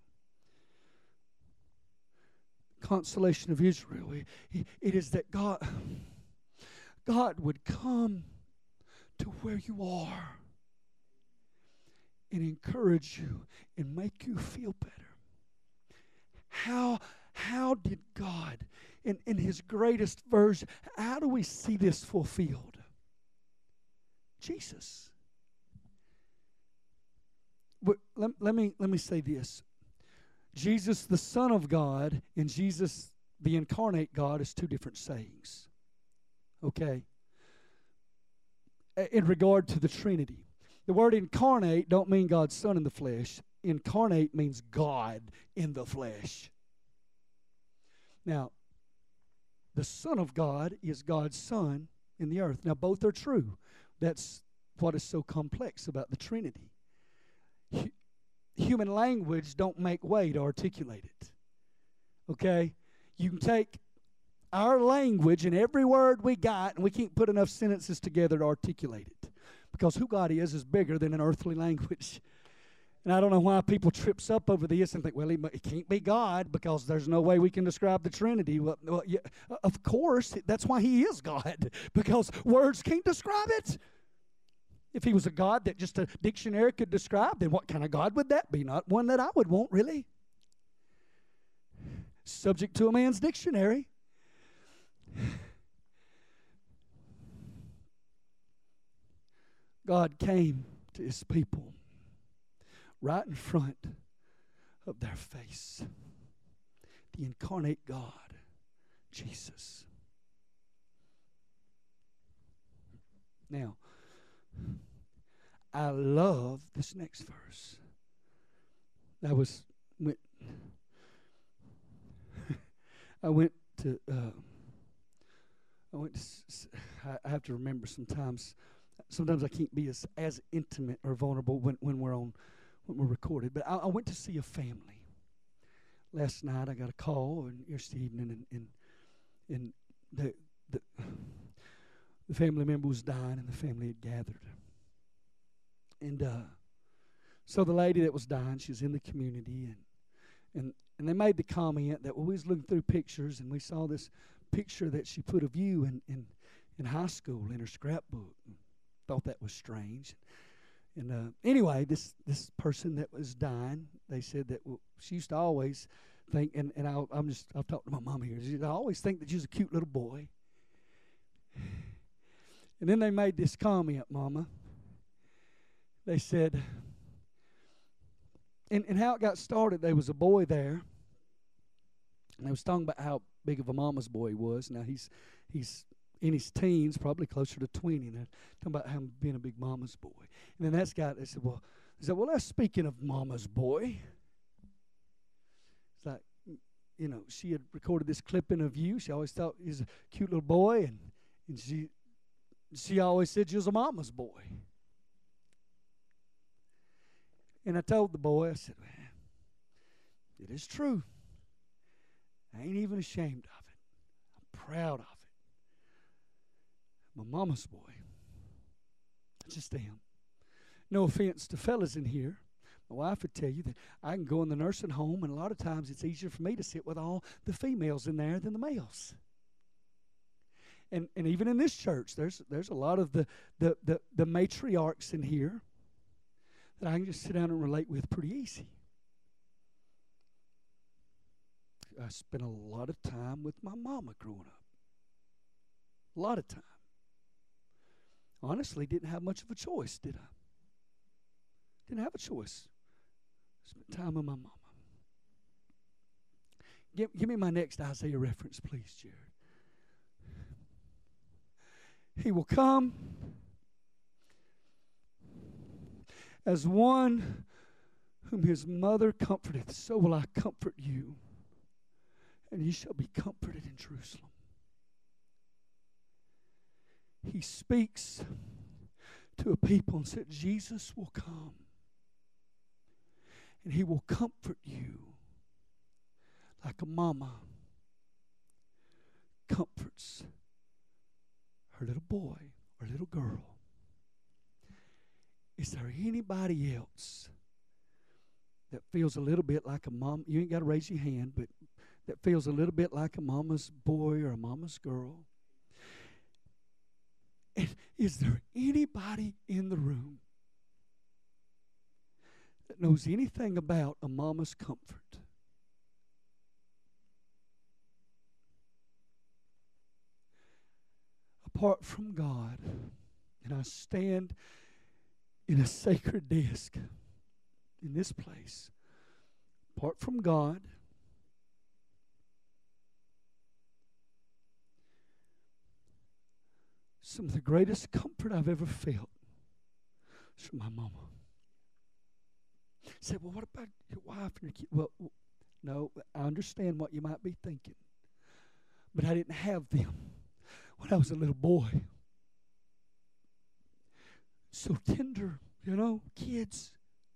S1: Consolation of Israel. It is that God would come to where you are and encourage you and make you feel better. How did God, in His greatest version, how do we see this fulfilled? Jesus. let me say this. Jesus, the Son of God, and Jesus, the incarnate God, is two different sayings. Okay? In regard to the Trinity. The word incarnate don't mean God's Son in the flesh. Incarnate means God in the flesh. Now, the Son of God is God's Son in the earth. Now, both are true. That's what is so complex about the Trinity. Human language don't make way to articulate it. Okay? You can take our language and every word we got, and we can't put enough sentences together to articulate it. Because who God is bigger than an earthly language. And I don't know why people trips up over this and think, well, it can't be God because there's no way we can describe the Trinity. Well, yeah, of course, that's why He is God, because words can't describe it. If He was a God that just a dictionary could describe, then what kind of God would that be? Not one that I would want, really. Subject to a man's dictionary. God came to His people right in front of their face. The incarnate God, Jesus. Now, I love this next verse. I have to remember sometimes I can't be as intimate or vulnerable when we're recorded. But I went to see a family last night. I got a call and yesterday evening, and the family member was dying, and the family had gathered. And so the lady that was dying, she was in the community, and they made the comment that, well, we was looking through pictures, and we saw this picture that she put of you in high school in her scrapbook. And thought that was strange. And anyway, this person that was dying, they said that, well, she used to always think, and I've talked to my mom here. She used to always think that you was a cute little boy. And then they made this comment, Mama. They said, and how it got started, there was a boy there, and they was talking about how big of a mama's boy he was. Now he's in his teens, probably closer to 20, and they're talking about him being a big mama's boy. And then they said, well, that's speaking of mama's boy. It's like, she had recorded this clipping of you. She always thought he was a cute little boy, and she always said you was a mama's boy. And I told the boy, I said, well, it is true. I ain't even ashamed of it. I'm proud of it. I'm a mama's boy. I just am. No offense to fellas in here. My wife would tell you that I can go in the nursing home, and a lot of times it's easier for me to sit with all the females in there than the males. And even in this church, there's a lot of the matriarchs in here that I can just sit down and relate with pretty easy. I spent a lot of time with my mama growing up. A lot of time. Honestly, didn't have much of a choice, did I? Didn't have a choice. Spent time with my mama. Give me my next Isaiah reference, please, Jared. He will come as one whom his mother comforteth, so will I comfort you, and ye shall be comforted in Jerusalem. He speaks to a people and said, Jesus will come, and He will comfort you like a mama comforts her little boy or little girl. Is there anybody else that feels a little bit like a mom? You ain't got to raise your hand, but that feels a little bit like a mama's boy or a mama's girl? And is there anybody in the room that knows anything about a mama's comfort? Apart from God, and I stand in a sacred desk in this place, apart from God, some of the greatest comfort I've ever felt was from my mama. You say, well, what about your wife and your kid? Well, no, I understand what you might be thinking. But I didn't have them when I was a little boy. So tender, kids.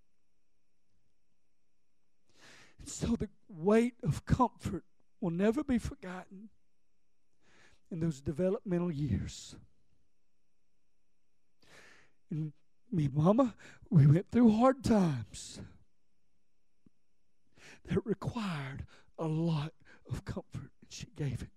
S1: And so the weight of comfort will never be forgotten in those developmental years. And me and Mama, we went through hard times that required a lot of comfort, and she gave it.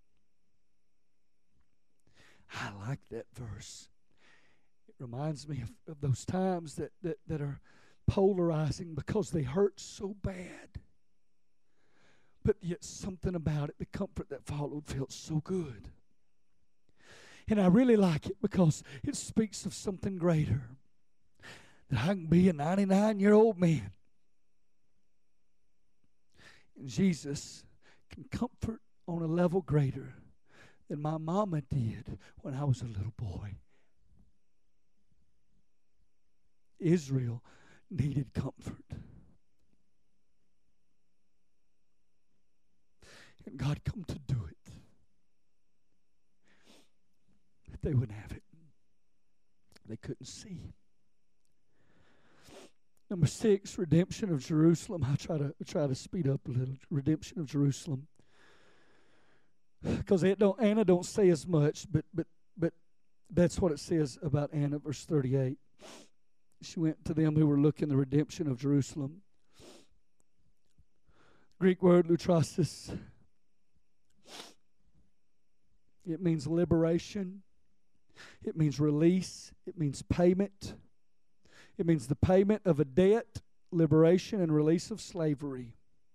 S1: I like that verse. It reminds me of those times that are polarizing because they hurt so bad. But yet something about it, the comfort that followed, felt so good. And I really like it because it speaks of something greater. That I can be a 99-year-old man. And Jesus can comfort on a level greater than my mama did when I was a little boy. Israel needed comfort. And God come to do it. But they wouldn't have it. They couldn't see. Number 6, redemption of Jerusalem. I try to speed up a little. Redemption of Jerusalem. Because Anna don't say as much, but that's what it says about Anna, verse 38. She went to them who were looking the redemption of Jerusalem. Greek word lutrasis. It means liberation. It means release. It means payment. It means the payment of a debt, liberation, and release of slavery.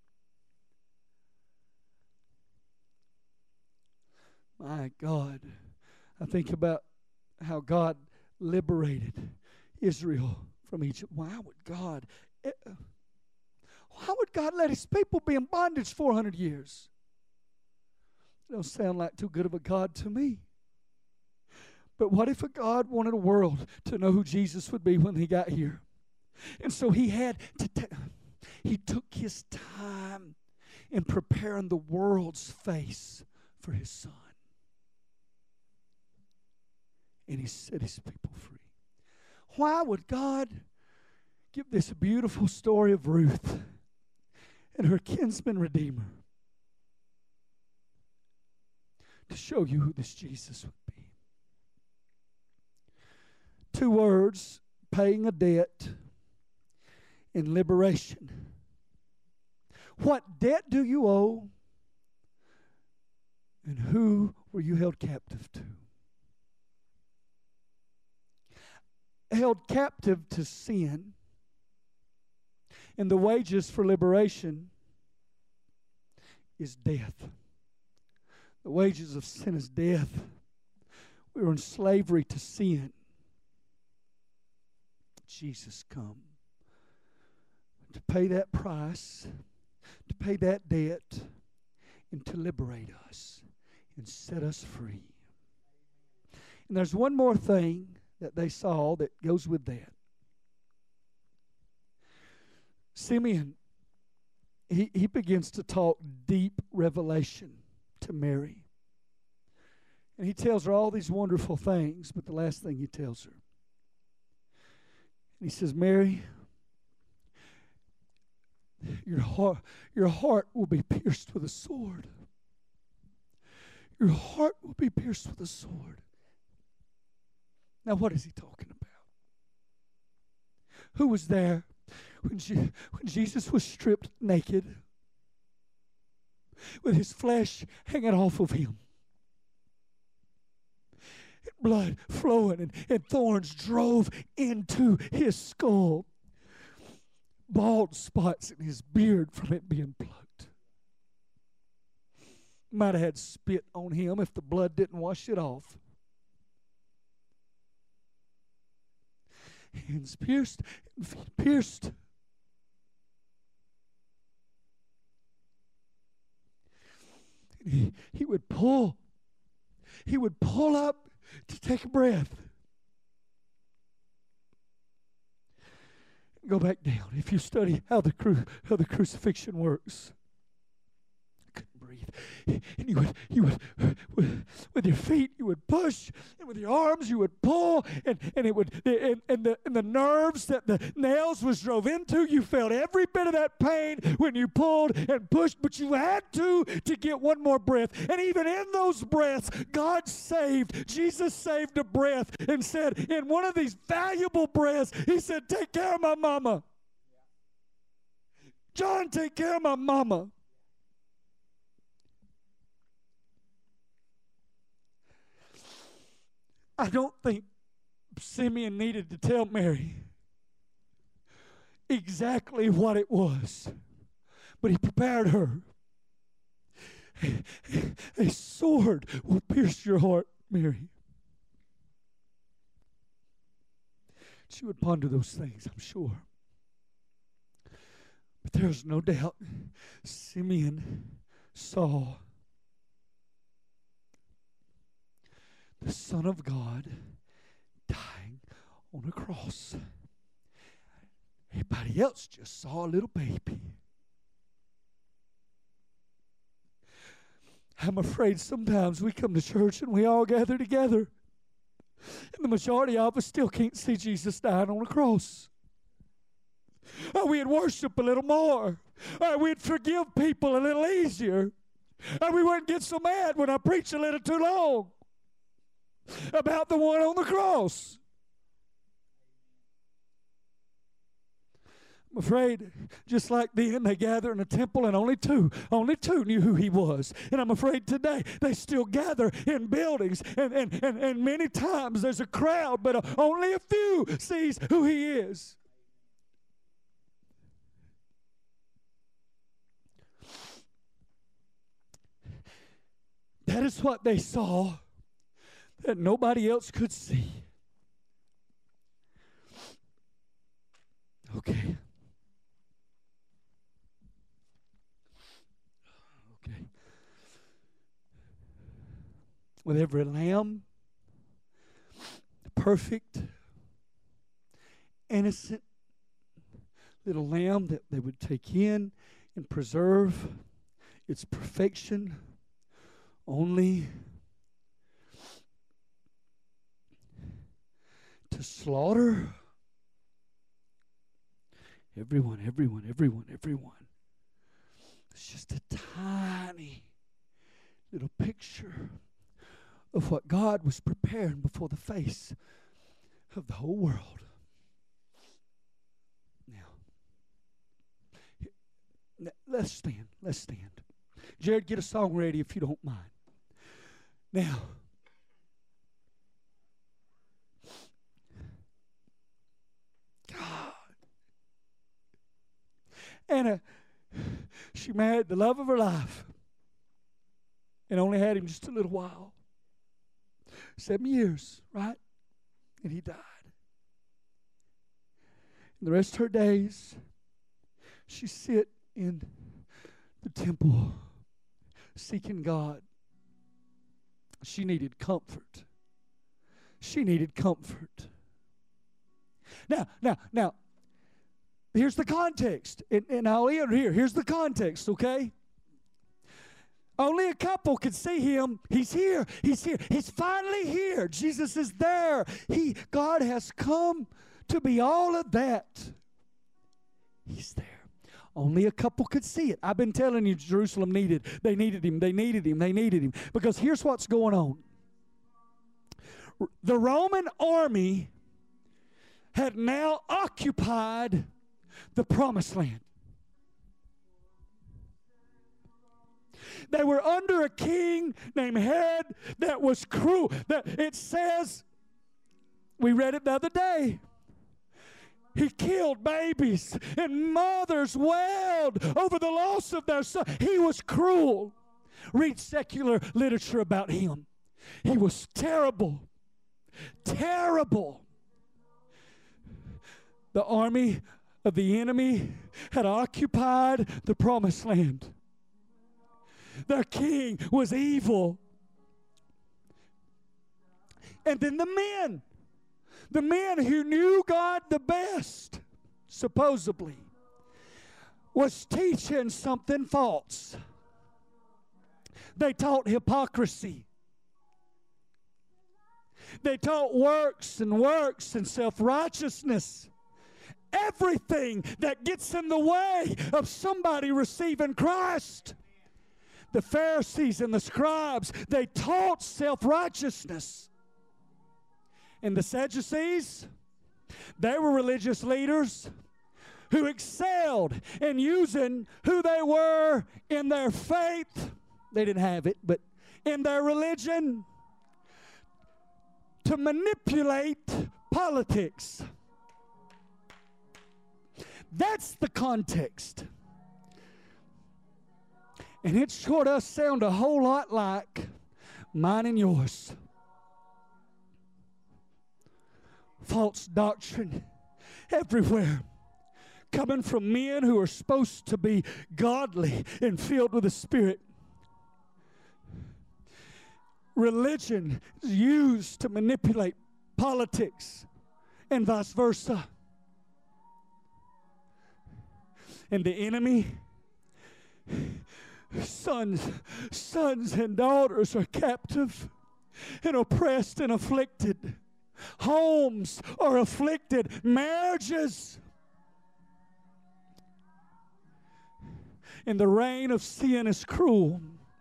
S1: My God, I think about how God liberated Israel from Egypt. Why would God let his people be in bondage 400 years? It don't sound like too good of a God to me. But what if a God wanted a world to know who Jesus would be when he got here? And so he had to he took his time in preparing the world's face for his son. And he set his people free. Why would God give this beautiful story of Ruth and her kinsman redeemer to show you who this Jesus would be? 2 words, paying a debt and liberation. What debt do you owe? And who were you held captive to? Held captive to sin. And the wages for liberation is death. The wages of sin is death. We were in slavery to sin. Jesus come to pay that price, to pay that debt, and to liberate us and set us free. And there's one more thing that they saw that goes with that. Simeon, he begins to talk deep revelation to Mary. And he tells her all these wonderful things, but the last thing he tells her, and he says, Mary, your heart will be pierced with a sword. Your heart will be pierced with a sword. Now, what is he talking about? Who was there when Jesus was stripped naked with his flesh hanging off of him? Blood flowing and thorns drove into his skull. Bald spots in his beard from it being plucked. Might have had spit on him if the blood didn't wash it off. Hands pierced and feet pierced. he would pull up to take a breath. Go back down. If you study how the crucifixion works, I couldn't breathe. And you would with your feet you would push, and with your arms you would pull, and it would and the nerves that the nails was drove into, you felt every bit of that pain when you pulled and pushed, but you had to get one more breath. And even in those breaths, Jesus saved a breath and said, in one of these valuable breaths, he said, take care of my mama. John, take care of my mama. I don't think Simeon needed to tell Mary exactly what it was, but he prepared her. A sword will pierce your heart, Mary. She would ponder those things, I'm sure. But there's no doubt Simeon saw the Son of God dying on a cross. Everybody else just saw a little baby. I'm afraid sometimes we come to church and we all gather together, and the majority of us still can't see Jesus dying on a cross. We'd worship a little more. We'd forgive people a little easier. We wouldn't get so mad when I preach a little too long about the one on the cross. I'm afraid, just like then, they gather in a temple and only two knew who he was. And I'm afraid today they still gather in buildings, and many times there's a crowd, but only a few sees who he is. That is what they saw that nobody else could see. Okay. With every lamb, perfect, innocent little lamb that they would take in and preserve its perfection, only to slaughter everyone. It's just a tiny little picture of what God was preparing before the face of the whole world. Now, let's stand. Jared, get a song ready if you don't mind. Now, God. Anna, she married the love of her life and only had him just a little while. 7 years, right? And he died. And the rest of her days, she sit in the temple seeking God. She needed comfort. Now, here's the context. And I'll end here. Here's the context, okay? Only a couple could see him. He's here. He's finally here. Jesus is there. God has come to be all of that. He's there. Only a couple could see it. I've been telling you, Jerusalem needed him. Because here's what's going on. The Roman army had now occupied the promised land. They were under a king named Herod that was cruel. It says, we read it the other day, he killed babies and mothers wailed over the loss of their son. He was cruel. Read secular literature about him. He was terrible. Terrible. The army of the enemy had occupied the promised land. Their king was evil. And then the men who knew God the best, supposedly, was teaching something false. They taught hypocrisy. They taught works and self-righteousness. Everything that gets in the way of somebody receiving Christ. The Pharisees and the scribes, they taught self-righteousness. And the Sadducees, they were religious leaders who excelled in using who they were in their faith. They didn't have it, but in their religion, to manipulate politics. That's the context. And it sure does sound a whole lot like mine and yours. False doctrine everywhere, coming from men who are supposed to be godly and filled with the Spirit. Religion is used to manipulate politics and vice versa. And the enemy, sons and daughters are captive and oppressed and afflicted. Homes are afflicted. Marriages. And the reign of sin is cruel.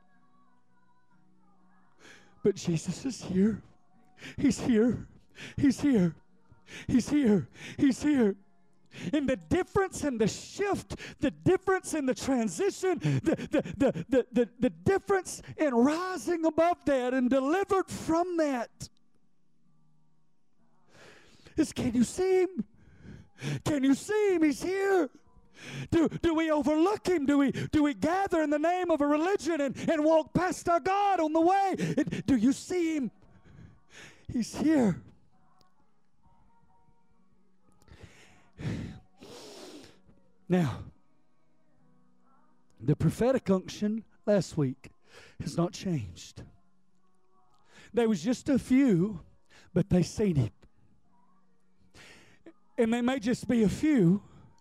S1: But Jesus is here. He's here. He's here. He's here. He's here. And the difference in the shift, the difference in the transition, the difference in rising above that and delivered from that is, can you see him? Can you see him? He's here. Do we overlook him? Do we gather in the name of a religion and walk past our God on the way? Do you see him? He's here. Now, the prophetic unction last week has not changed. There was just a few, but they seen it. And they may just be a few,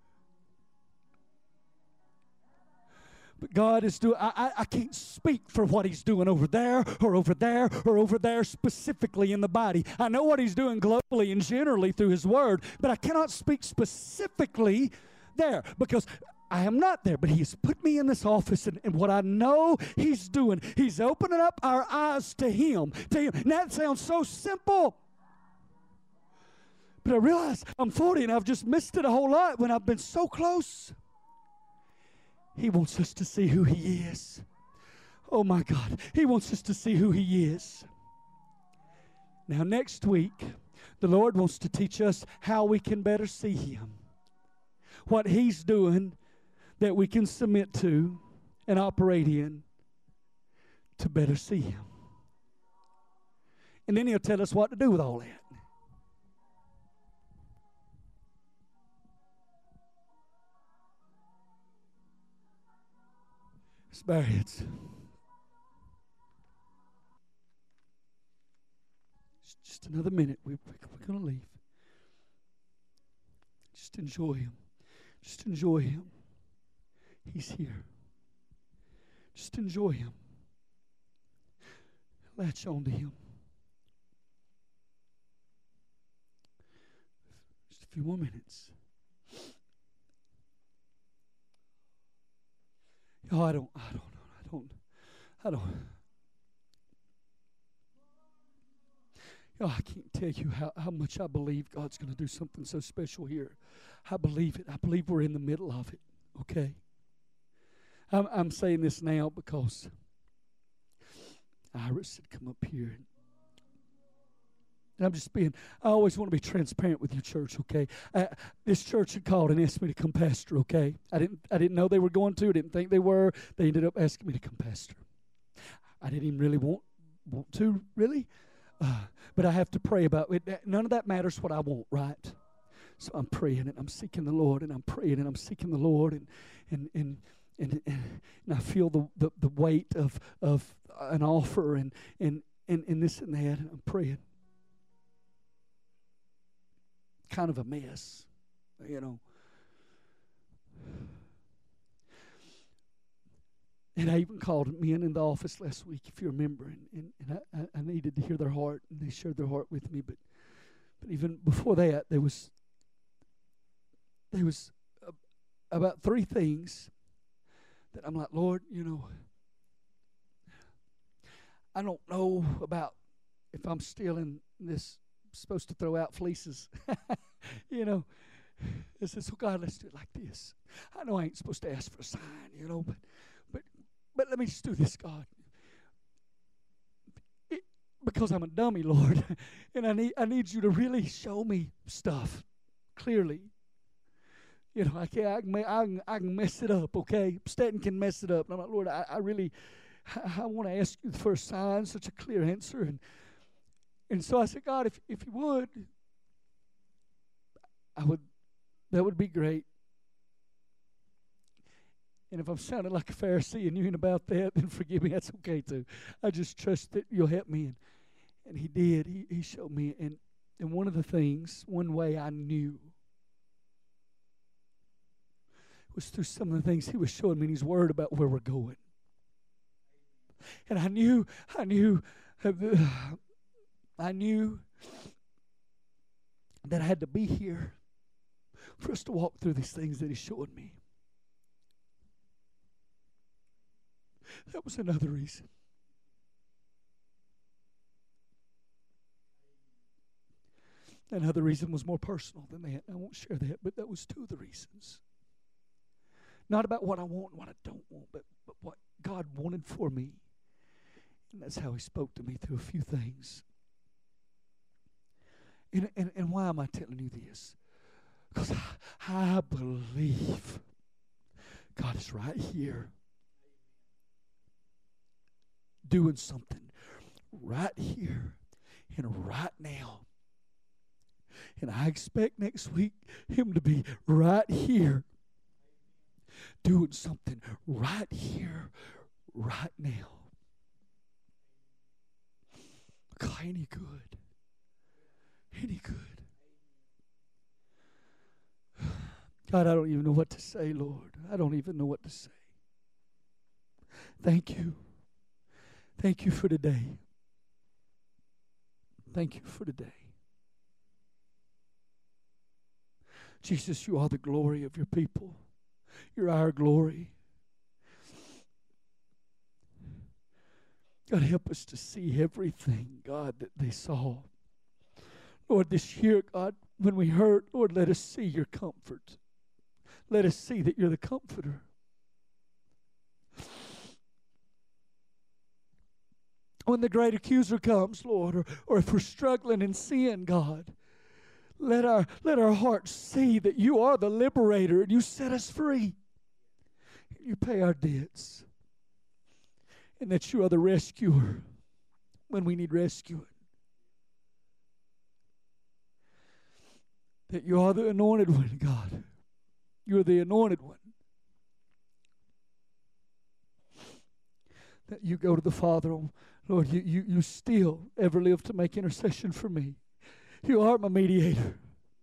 S1: but God is doing, I can't speak for what he's doing over there or over there or over there specifically in the body. I know what he's doing globally and generally through his word, but I cannot speak specifically there because I am not there. But he's put me in this office, and what I know he's doing, he's opening up our eyes to him. And that sounds so simple. But I realize I'm 40 and I've just missed it a whole lot when I've been so close. He wants us to see who he is. Oh my God. He wants us to see who he is. Now next week, the Lord wants to teach us how we can better see him. What he's doing that we can submit to and operate in to better see him. And then he'll tell us what to do with all that. Let's bow our heads. Just another minute. We're going to leave. Just enjoy him. Just enjoy him. He's here. Just enjoy him. Latch on to him. Just a few more minutes. Oh, I don't. Oh, I can't tell you how much I believe God's going to do something so special here. I believe it. I believe we're in the middle of it. Okay? I'm saying this now because Iris had come up here. And I always want to be transparent with you, church, okay? This church had called and asked me to come pastor, okay? I didn't know they were going to. I didn't think they were. They ended up asking me to come pastor. I didn't even really want to, really. But I have to pray about it. None of that matters what I want, right? So I'm praying and I'm seeking the Lord, and I'm praying and I'm seeking the Lord, and and I feel the weight of an offer and this and that, and I'm praying. Kind of a mess, you know. And I even called men in the office last week, if you remember, and I needed to hear their heart, and they shared their heart with me. But even before that, there was about 3 things that I'm like, Lord, you know, I don't know about if I'm still in this, supposed to throw out fleeces. You know, I said, so God, let's do it like this. I know I ain't supposed to ask for a sign, you know, but let me just do this, God. Because I'm a dummy, Lord, and I need you to really show me stuff clearly. You know, I can mess it up, okay? Stanton can mess it up. And I'm like, Lord, I really want to ask you for a sign, such a clear answer. And so I said, God, if you would, that would be great. And if I'm sounding like a Pharisee and you ain't about that, then forgive me. That's okay too. I just trust that you'll help me. And he did. He showed me. And one of the things, one way I knew was through some of the things he was showing me in his word about where we're going. And I knew that I had to be here for us to walk through these things that he showed me. That was another reason. Another reason was more personal than that. I won't share that, but that was 2 of the reasons. Not about what I want and what I don't want, but what God wanted for me. And that's how he spoke to me through a few things. And why am I telling you this? Because I believe God is right here doing something right here and right now. And I expect next week him to be right here doing something right here, right now. God, ain't he good? Ain't he good? God, I don't even know what to say, Lord. I don't even know what to say. Thank you. Thank you for today. Thank you for today. Jesus, you are the glory of your people. You're our glory. God, help us to see everything, God, that they saw. Lord, this year, God, when we hurt, Lord, let us see your comfort. Let us see that you're the comforter. When the great accuser comes, Lord, or if we're struggling in sin, God, let our hearts see that you are the liberator and you set us free. You pay our debts. And that you are the rescuer when we need rescuing. That you are the anointed one, God. You're the anointed one. That you go to the Father, Lord, you still ever live to make intercession for me. You are my mediator.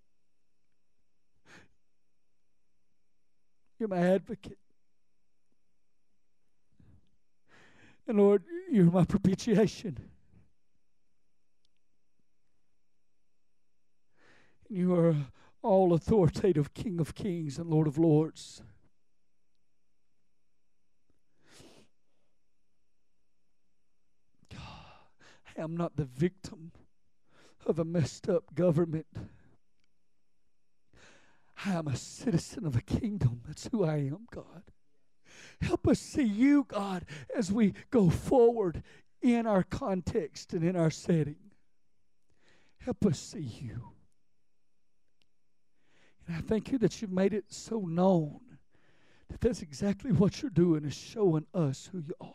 S1: You're my advocate. And Lord, you're my propitiation. And you are all authoritative King of kings and Lord of lords. I am not the victim of a messed up government. I am a citizen of a kingdom. That's who I am, God. Help us see you, God, as we go forward in our context and in our setting. Help us see you. And I thank you that you've made it so known that that's exactly what you're doing, is showing us who you are.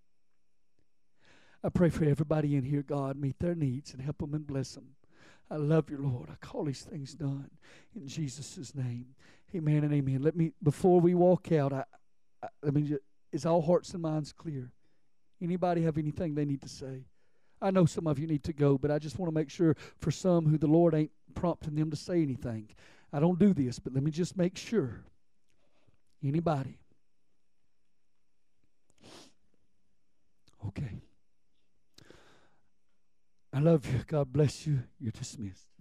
S1: I pray for everybody in here, God, meet their needs and help them and bless them. I love you, Lord. I call these things done in Jesus' name. Amen and amen. Let me, before we walk out, Is all hearts and minds clear? Anybody have anything they need to say? I know some of you need to go, but I just want to make sure for some who the Lord ain't prompting them to say anything. I don't do this, but let me just make sure. Anybody? Okay. I love you. God bless you. You're dismissed.